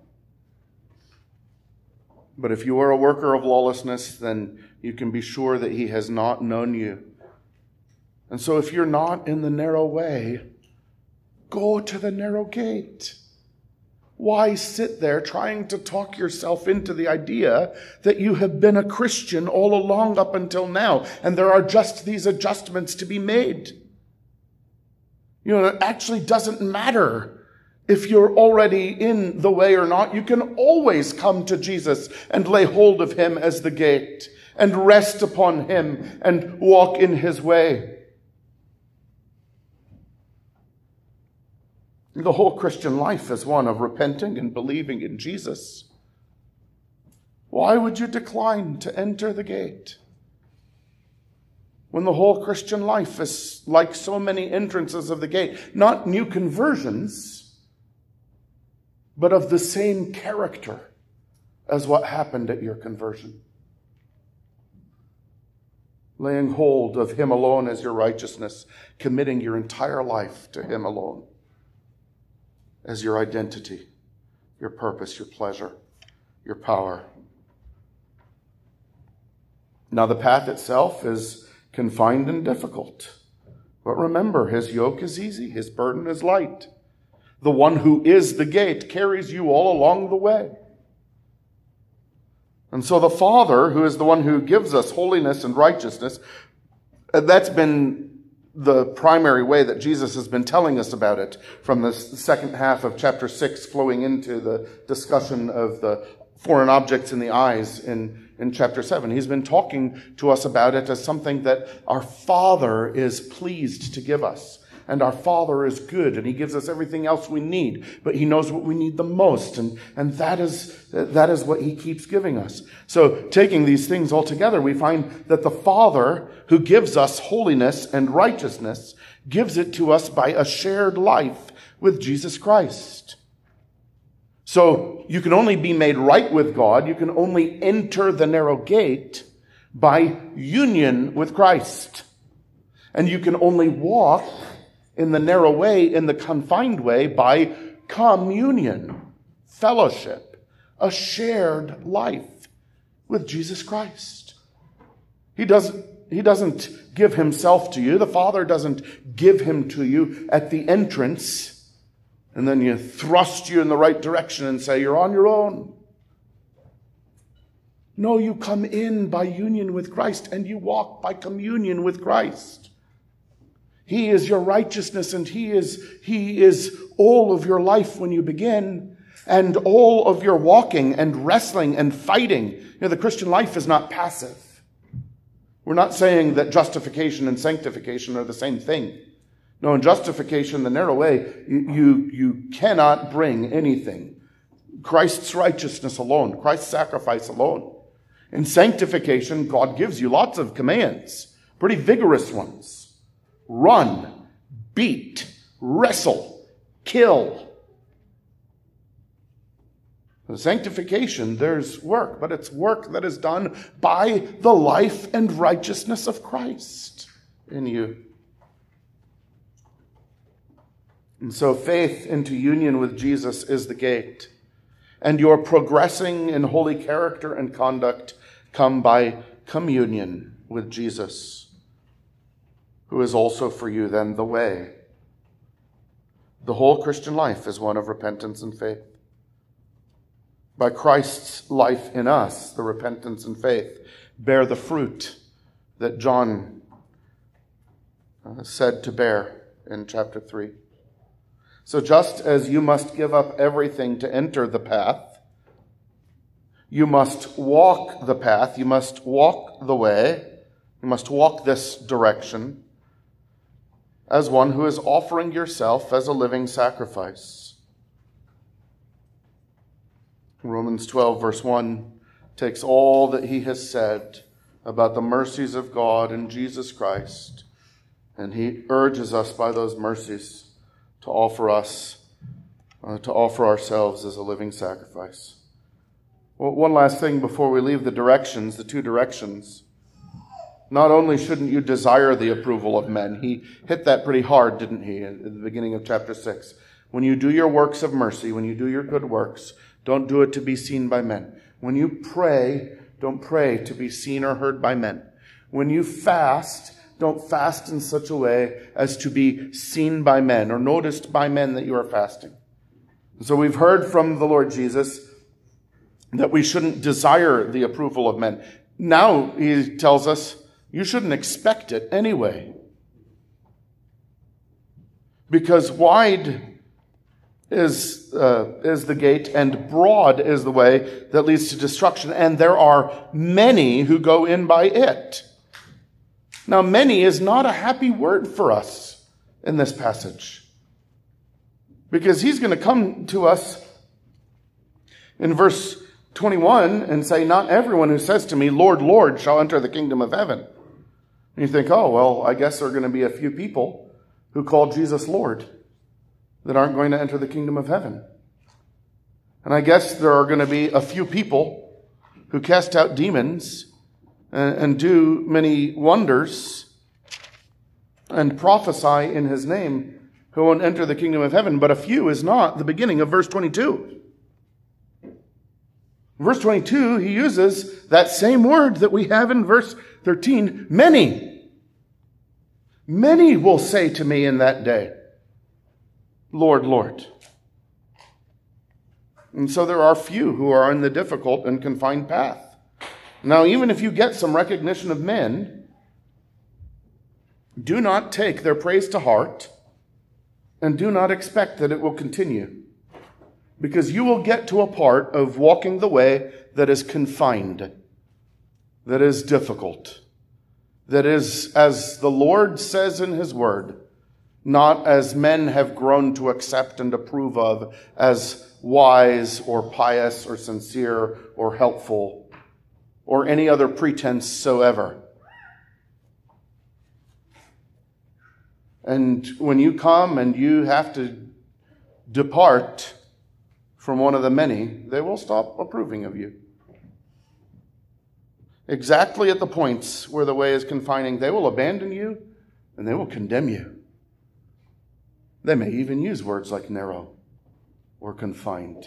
But if you are a worker of lawlessness, then you can be sure that He has not known you. And so if you're not in the narrow way, go to the narrow gate. Why sit there trying to talk yourself into the idea that you have been a Christian all along up until now, and there are just these adjustments to be made? You know, it actually doesn't matter if you're already in the way or not. You can always come to Jesus and lay hold of Him as the gate and rest upon Him and walk in His way. The whole Christian life is one of repenting and believing in Jesus. Why would you decline to enter the gate when the whole Christian life is like so many entrances of the gate? Not new conversions, but of the same character as what happened at your conversion. Laying hold of Him alone as your righteousness, committing your entire life to Him alone as your identity, your purpose, your pleasure, your power. Now the path itself is confined and difficult. But remember, His yoke is easy, His burden is light. The one who is the gate carries you all along the way. And so the Father, who is the one who gives us holiness and righteousness, that's been the primary way that Jesus has been telling us about it from the second half of chapter 6, flowing into the discussion of the foreign objects in the eyes in chapter 7. He's been talking to us about it as something that our Father is pleased to give us. And our Father is good, and He gives us everything else we need, but He knows what we need the most, and that is what He keeps giving us. So taking these things all together, we find that the Father, who gives us holiness and righteousness, gives it to us by a shared life with Jesus Christ. So you can only be made right with God, you can only enter the narrow gate by union with Christ. And you can only walk in the narrow way, in the confined way, by communion, fellowship, a shared life with Jesus Christ. He doesn't give Himself to you. The Father doesn't give Him to you at the entrance, and then you thrust you in the right direction and say, you're on your own. No, you come in by union with Christ, and you walk by communion with Christ. He is your righteousness, and He is all of your life when you begin, and all of your walking and wrestling and fighting. You know, the Christian life is not passive. We're not saying that justification and sanctification are the same thing. No, in justification, the narrow way, you cannot bring anything. Christ's righteousness alone, Christ's sacrifice alone. In sanctification, God gives you lots of commands, pretty vigorous ones. Run, beat, wrestle, kill. In sanctification, there's work, but it's work that is done by the life and righteousness of Christ in you. And so faith into union with Jesus is the gate. And your progressing in holy character and conduct come by communion with Jesus, who is also for you then the way. The whole Christian life is one of repentance and faith. by Christ's life in us, the repentance and faith, bear the fruit that John said to bear in chapter 3. So just as you must give up everything to enter the path, you must walk the path, you must walk the way, you must walk this direction as one who is offering yourself as a living sacrifice. Romans 12, verse 1, takes all that he has said about the mercies of God in Jesus Christ, and he urges us by those mercies to offer ourselves as a living sacrifice. Well, one last thing before we leave the directions, the two directions. Not only shouldn't you desire the approval of men, he hit that pretty hard, didn't he, at the beginning of chapter 6. When you do your works of mercy, when you do your good works, don't do it to be seen by men. When you pray, don't pray to be seen or heard by men. When you fast, don't fast in such a way as to be seen by men or noticed by men that you are fasting. So we've heard from the Lord Jesus that we shouldn't desire the approval of men. Now he tells us you shouldn't expect it anyway. Because wide is the gate and broad is the way that leads to destruction, and there are many who go in by it. Now, many is not a happy word for us in this passage, because he's going to come to us in verse 21 and say, not everyone who says to me, Lord, Lord, shall enter the kingdom of heaven. And you think, oh, well, I guess there are going to be a few people who call Jesus Lord that aren't going to enter the kingdom of heaven. And I guess there are going to be a few people who cast out demons and do many wonders and prophesy in his name who won't enter the kingdom of heaven. But a few is not the beginning of verse 22. Verse 22, he uses that same word that we have in verse 13, many. Many will say to me in that day, Lord, Lord. And so there are few who are in the difficult and confined path. Now, even if you get some recognition of men, do not take their praise to heart and do not expect that it will continue. Because you will get to a part of walking the way that is confined, that is difficult, that is, as the Lord says in his word, not as men have grown to accept and approve of as wise or pious or sincere or helpful or any other pretense soever. And when you come and you have to depart from one of the many, they will stop approving of you. Exactly at the points where the way is confining, they will abandon you and they will condemn you. They may even use words like narrow or confined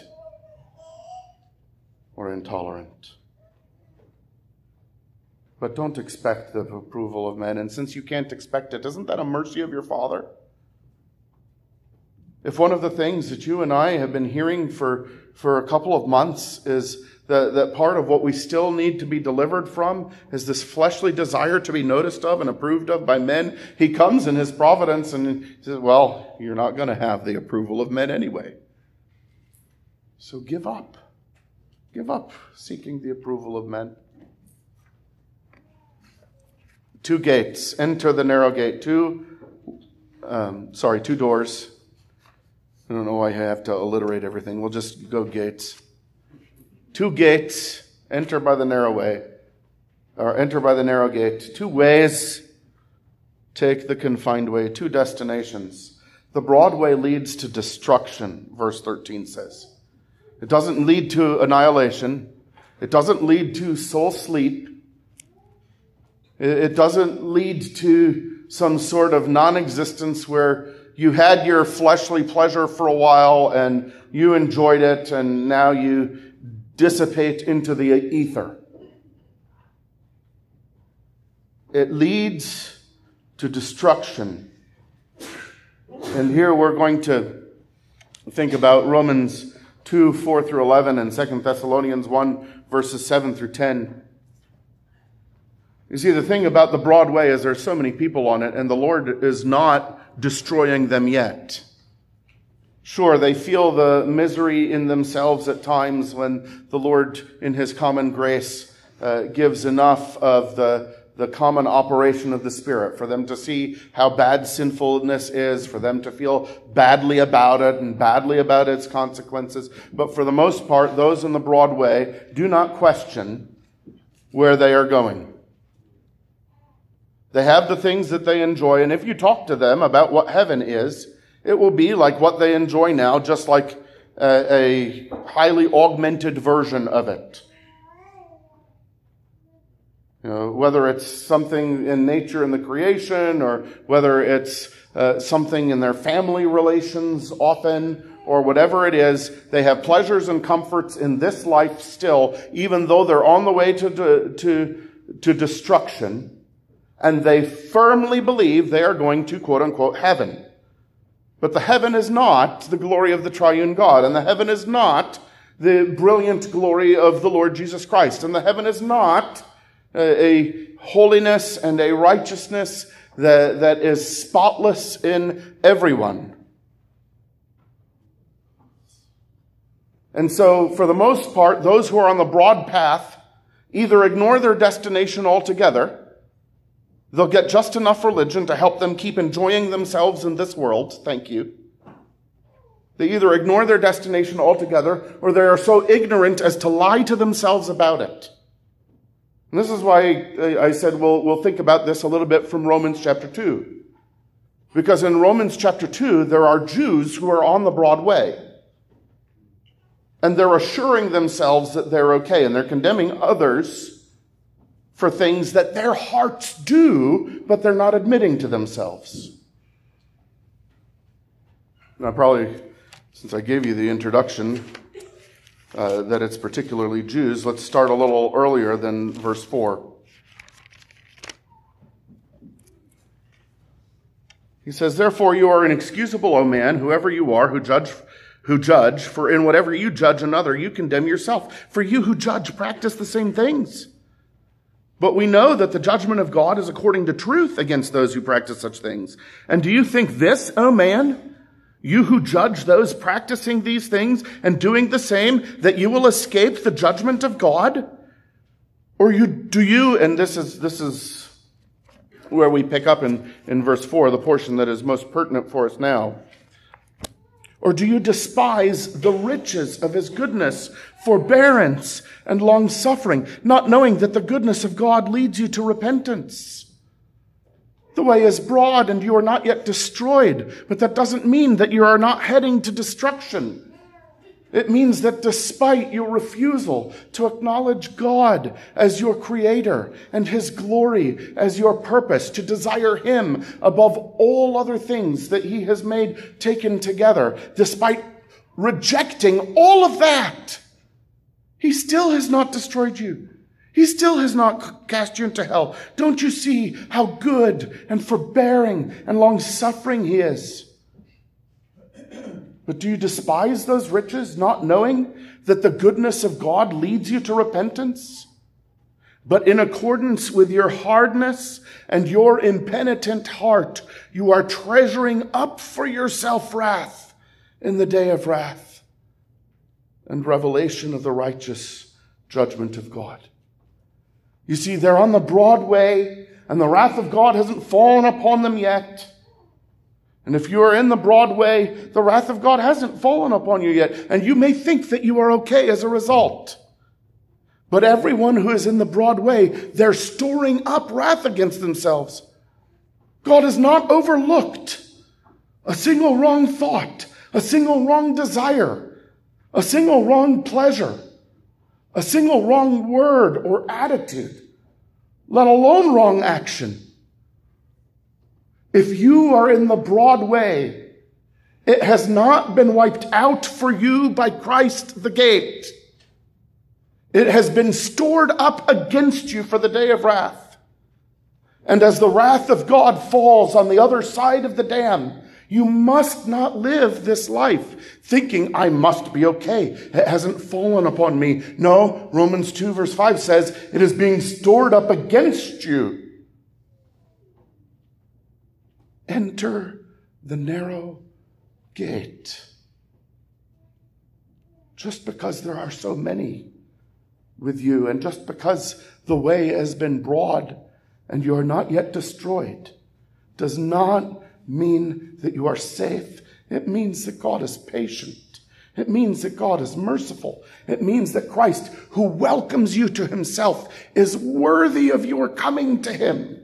or intolerant. But don't expect the approval of men. And since you can't expect it, isn't that a mercy of your Father? If one of the things that you and I have been hearing for a couple of months is that part of what we still need to be delivered from is this fleshly desire to be noticed of and approved of by men, he comes in his providence and he says, well, you're not going to have the approval of men anyway. So give up. Give up seeking the approval of men. Two gates. Enter the narrow gate. Two doors. I don't know why I have to alliterate everything. We'll just go gates. Two gates. Enter by the narrow way. Or enter by the narrow gate. Two ways. Take the confined way. Two destinations. The broad way leads to destruction, verse 13 says. It doesn't lead to annihilation. It doesn't lead to soul sleep. It doesn't lead to some sort of non-existence where you had your fleshly pleasure for a while and you enjoyed it and now you dissipate into the ether. It leads to destruction. And here we're going to think about Romans 2, 4 through 11, and 2 Thessalonians 1, verses 7 through 10. You see, the thing about the broad way is there's so many people on it, and the Lord is not destroying them yet. Sure, they feel the misery in themselves at times when the Lord, in his common grace, gives enough of the common operation of the Spirit for them to see how bad sinfulness is, for them to feel badly about it and badly about its consequences. But for the most part, those in the broad way do not question where they are going. They have the things that they enjoy, and if you talk to them about what heaven is, it will be like what they enjoy now, just like a highly augmented version of it. You know, whether it's something in nature in the creation, or whether it's something in their family relations often, or whatever it is, they have pleasures and comforts in this life still, even though they're on the way to destruction. And they firmly believe they are going to, quote unquote, heaven. But the heaven is not the glory of the triune God. And the heaven is not the brilliant glory of the Lord Jesus Christ. And the heaven is not a holiness and a righteousness that is spotless in everyone. And so, for the most part, those who are on the broad path either ignore their destination altogether. They'll get just enough religion to help them keep enjoying themselves in this world. Thank you. They either ignore their destination altogether, or they are so ignorant as to lie to themselves about it. And this is why I said we'll think about this a little bit from Romans chapter 2. Because in Romans chapter 2, there are Jews who are on the broad way. And they're assuring themselves that they're okay, and they're condemning others for things that their hearts do, but they're not admitting to themselves. Now, probably, since I gave you the introduction, that it's particularly Jews, let's start a little earlier than verse 4. He says, "Therefore you are inexcusable, O man, whoever you are, who judge, for in whatever you judge another, you condemn yourself. For you who judge practice the same things. But we know that the judgment of God is according to truth against those who practice such things. And do you think this, O man, you who judge those practicing these things and doing the same, that you will escape the judgment of God? Or do you, and this is where we pick up in verse 4, the portion that is most pertinent for us now. Or do you despise the riches of his goodness, forbearance, and long-suffering, not knowing that the goodness of God leads you to repentance? The way is broad and you are not yet destroyed, but that doesn't mean that you are not heading to destruction. It means that despite your refusal to acknowledge God as your creator and his glory as your purpose, to desire him above all other things that he has made taken together, despite rejecting all of that, he still has not destroyed you. He still has not cast you into hell. Don't you see how good and forbearing and long-suffering he is? But do you despise those riches, not knowing that the goodness of God leads you to repentance? But in accordance with your hardness and your impenitent heart, you are treasuring up for yourself wrath in the day of wrath and revelation of the righteous judgment of God. You see, they're on the broad way, and the wrath of God hasn't fallen upon them yet. And if you are in the broad way, the wrath of God hasn't fallen upon you yet. And you may think that you are okay as a result. But everyone who is in the broad way, they're storing up wrath against themselves. God has not overlooked a single wrong thought, a single wrong desire, a single wrong pleasure, a single wrong word or attitude, let alone wrong action. If you are in the broad way, it has not been wiped out for you by Christ the gate. It has been stored up against you for the day of wrath. And as the wrath of God falls on the other side of the dam, You must not live this life thinking, I must be okay. It hasn't fallen upon me. No, Romans 2 verse 5 says it is being stored up against you. Enter the narrow gate. Just because there are so many with you, and just because the way has been broad and you are not yet destroyed, does not mean that you are safe. It means that God is patient. It means that God is merciful. It means that Christ, who welcomes you to himself, is worthy of your coming to him.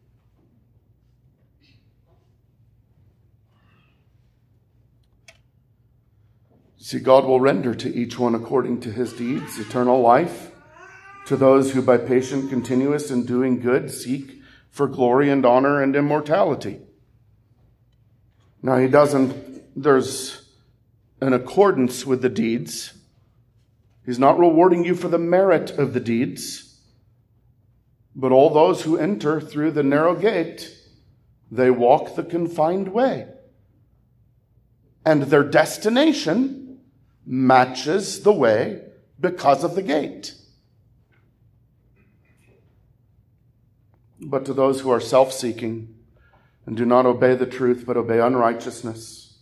See, God will render to each one according to his deeds eternal life, to those who by patient continuous in doing good seek for glory and honor and immortality. Now there's an accordance with the deeds. He's not rewarding you for the merit of the deeds, but all those who enter through the narrow gate, they walk the confined way. And their destination matches the way because of the gate. But to those who are self-seeking and do not obey the truth but obey unrighteousness,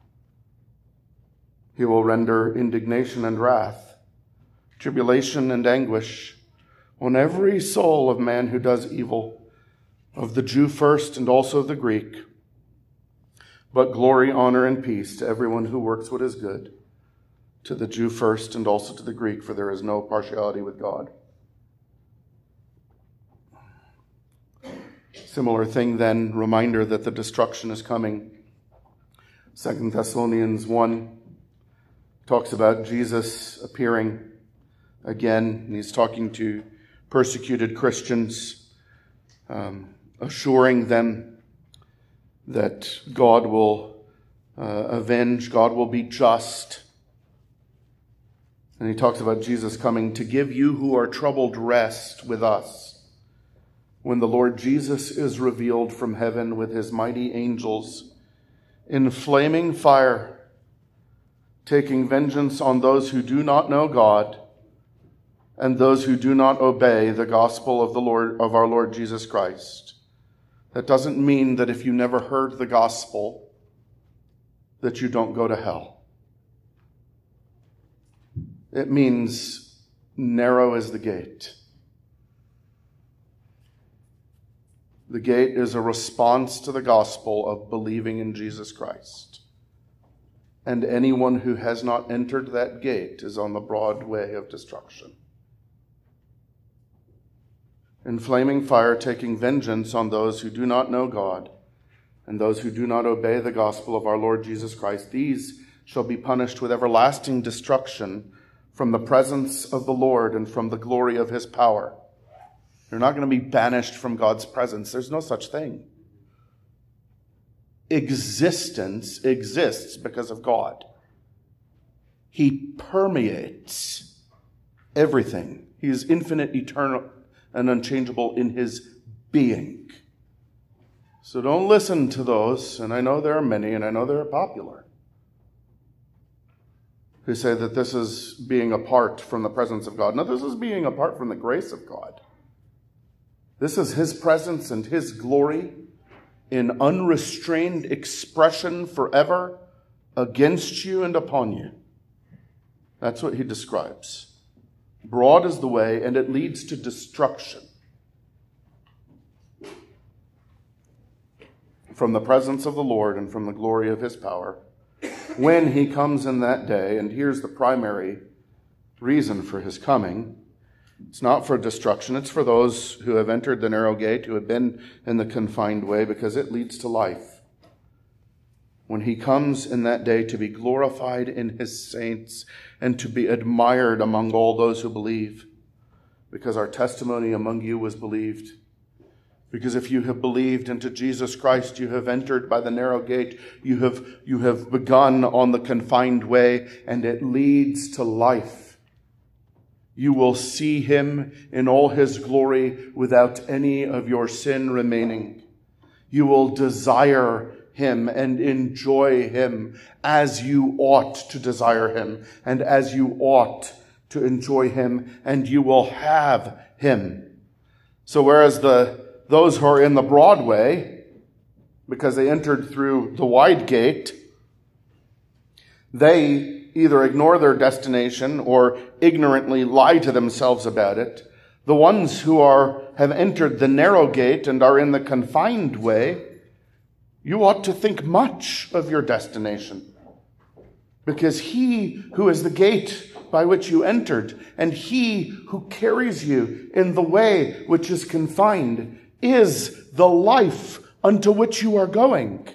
he will render indignation and wrath, tribulation and anguish on every soul of man who does evil, of the Jew first and also of the Greek, but glory, honor, and peace to everyone who works what is good, to the Jew first and also to the Greek, for there is no partiality with God. Similar thing then, reminder that the destruction is coming. 2 Thessalonians 1 talks about Jesus appearing again, and he's talking to persecuted Christians, assuring them that God will avenge, God will be just. And he talks about Jesus coming to give you who are troubled rest with us, when the Lord Jesus is revealed from heaven with his mighty angels in flaming fire, taking vengeance on those who do not know God and those who do not obey the gospel of our Lord Jesus Christ. That doesn't mean that if you never heard the gospel, that you don't go to hell. It means narrow is the gate. The gate is a response to the gospel of believing in Jesus Christ. And anyone who has not entered that gate is on the broad way of destruction. In flaming fire, taking vengeance on those who do not know God and those who do not obey the gospel of our Lord Jesus Christ, these shall be punished with everlasting destruction from the presence of the Lord and from the glory of his power. You're not going to be banished from God's presence. There's no such thing. Existence exists because of God. He permeates everything. He is infinite, eternal, and unchangeable in his being. So don't listen to those, and I know there are many, and I know they're popular, who say that this is being apart from the presence of God. No, this is being apart from the grace of God. This is his presence and his glory in unrestrained expression forever against you and upon you. That's what he describes. Broad is the way, and it leads to destruction. From the presence of the Lord and from the glory of his power, when he comes in that day, and here's the primary reason for his coming. It's not for destruction. It's for those who have entered the narrow gate, who have been in the confined way, because it leads to life. When he comes in that day to be glorified in his saints and to be admired among all those who believe, because our testimony among you was believed. Because if you have believed into Jesus Christ, you have entered by the narrow gate. You have begun on the confined way, and it leads to life. You will see him in all his glory without any of your sin remaining. You will desire him and enjoy him as you ought to desire him and as you ought to enjoy him, and you will have him. So whereas those who are in the broad way, because they entered through the wide gate, they either ignore their destination or ignorantly lie to themselves about it. The ones who have entered the narrow gate and are in the confined way, you ought to think much of your destination, because he who is the gate by which you entered and he who carries you in the way which is confined is the life unto which you are going.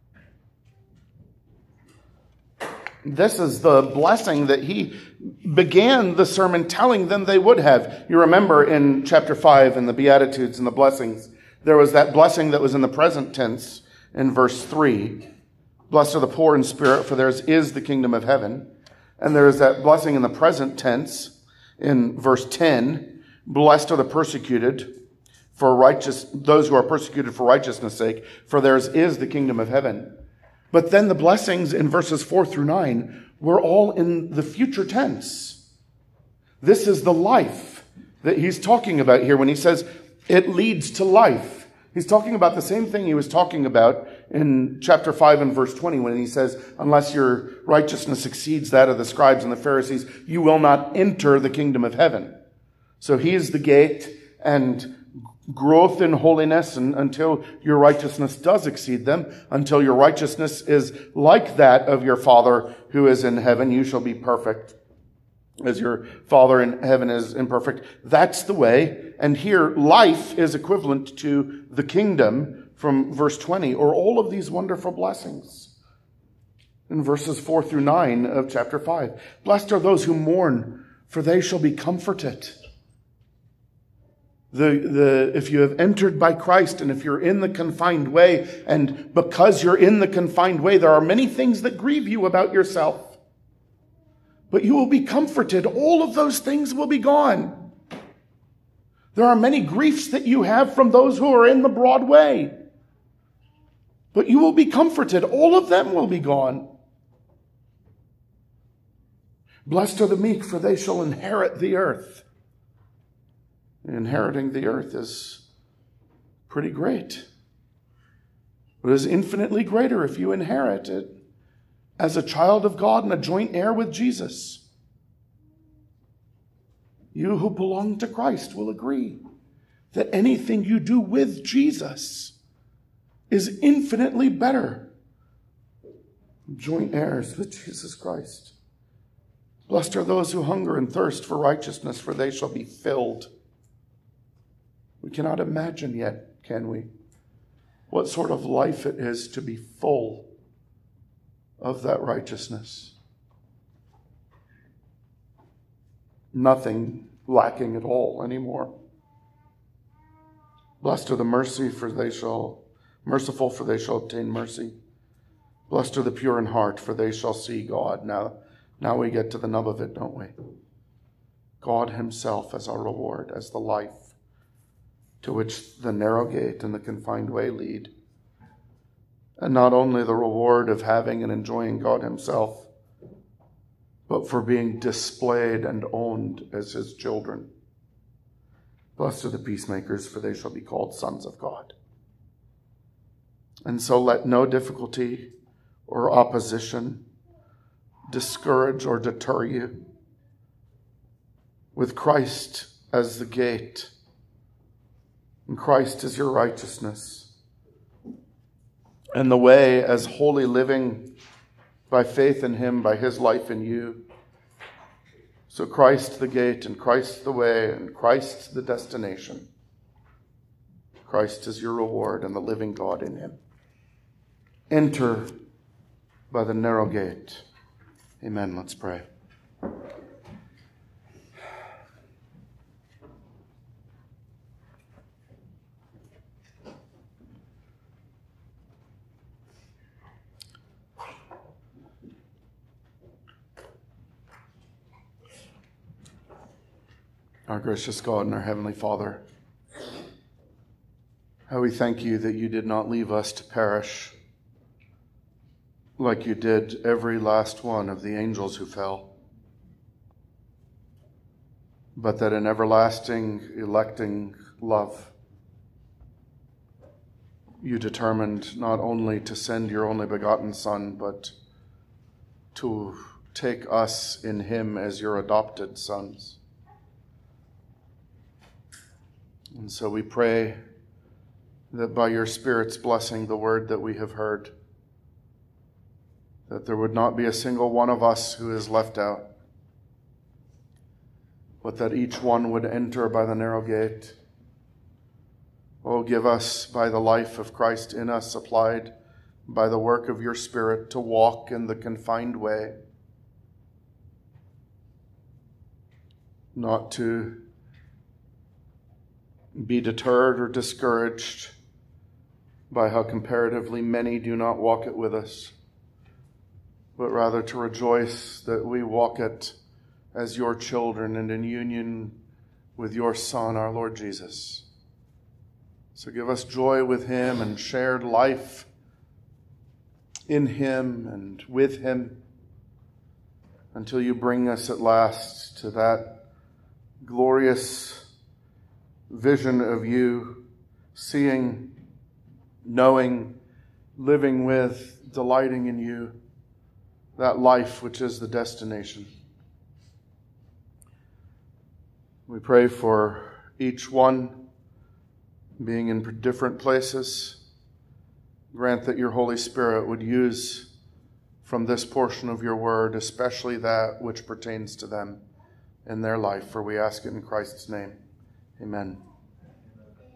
This is the blessing that he began the sermon telling them they would have. You remember in chapter 5 in the Beatitudes and the blessings, there was that blessing that was in the present tense in verse 3. Blessed are the poor in spirit, for theirs is the kingdom of heaven. And there is that blessing in the present tense in verse 10. Blessed are the persecuted those who are persecuted for righteousness' sake, for theirs is the kingdom of heaven. But then the blessings in verses 4 through 9 were all in the future tense. This is the life that he's talking about here when he says it leads to life. He's talking about the same thing he was talking about in chapter 5 and verse 20 when he says, unless your righteousness exceeds that of the scribes and the Pharisees, you will not enter the kingdom of heaven. So he is the gate, and growth in holiness and until your righteousness does exceed them, until your righteousness is like that of your Father who is in heaven, you shall be perfect as your Father in heaven is imperfect. That's the way. And here, life is equivalent to the kingdom from verse 20, or all of these wonderful blessings in verses 4 through 9 of chapter 5. Blessed are those who mourn, for they shall be comforted. If you have entered by Christ and if you're in the confined way, and because you're in the confined way, there are many things that grieve you about yourself. But you will be comforted. All of those things will be gone. There are many griefs that you have from those who are in the broad way. But you will be comforted. All of them will be gone. Blessed are the meek, for they shall inherit the earth. Inheriting the earth is pretty great. But it is infinitely greater if you inherit it as a child of God and a joint heir with Jesus. You who belong to Christ will agree that anything you do with Jesus is infinitely better. Joint heirs with Jesus Christ. Blessed are those who hunger and thirst for righteousness, for they shall be filled. We cannot imagine yet, can we, what sort of life it is to be full of that righteousness. Nothing lacking at all anymore. Blessed are the merciful, for they shall obtain mercy. Blessed are the pure in heart, for they shall see God. Now we get to the nub of it, don't we? God himself as our reward, as the life to which the narrow gate and the confined way lead. And not only the reward of having and enjoying God himself, but for being displayed and owned as his children. Blessed are the peacemakers, for they shall be called sons of God. And so let no difficulty or opposition discourage or deter you. With Christ as the gate, and Christ is your righteousness, and the way as holy living by faith in him, by his life in you. So Christ the gate, and Christ the way, and Christ the destination. Christ is your reward, and the living God in him. Enter by the narrow gate. Amen. Let's pray. Our gracious God and our Heavenly Father, how we thank you that you did not leave us to perish, like you did every last one of the angels who fell, but that in everlasting electing love, you determined not only to send your only begotten Son, but to take us in him as your adopted sons. And so we pray that by your Spirit's blessing, the word that we have heard, that there would not be a single one of us who is left out, but that each one would enter by the narrow gate. Oh, give us, by the life of Christ in us applied by the work of your Spirit, to walk in the confined way, not to be deterred or discouraged by how comparatively many do not walk it with us, but rather to rejoice that we walk it as your children and in union with your Son, our Lord Jesus. So give us joy with him and shared life in him and with him until you bring us at last to that glorious vision of you, seeing, knowing, living with, delighting in you, that life which is the destination. We pray for each one being in different places. Grant that your Holy Spirit would use from this portion of your word, especially that which pertains to them in their life. For we ask it in Christ's name. Amen.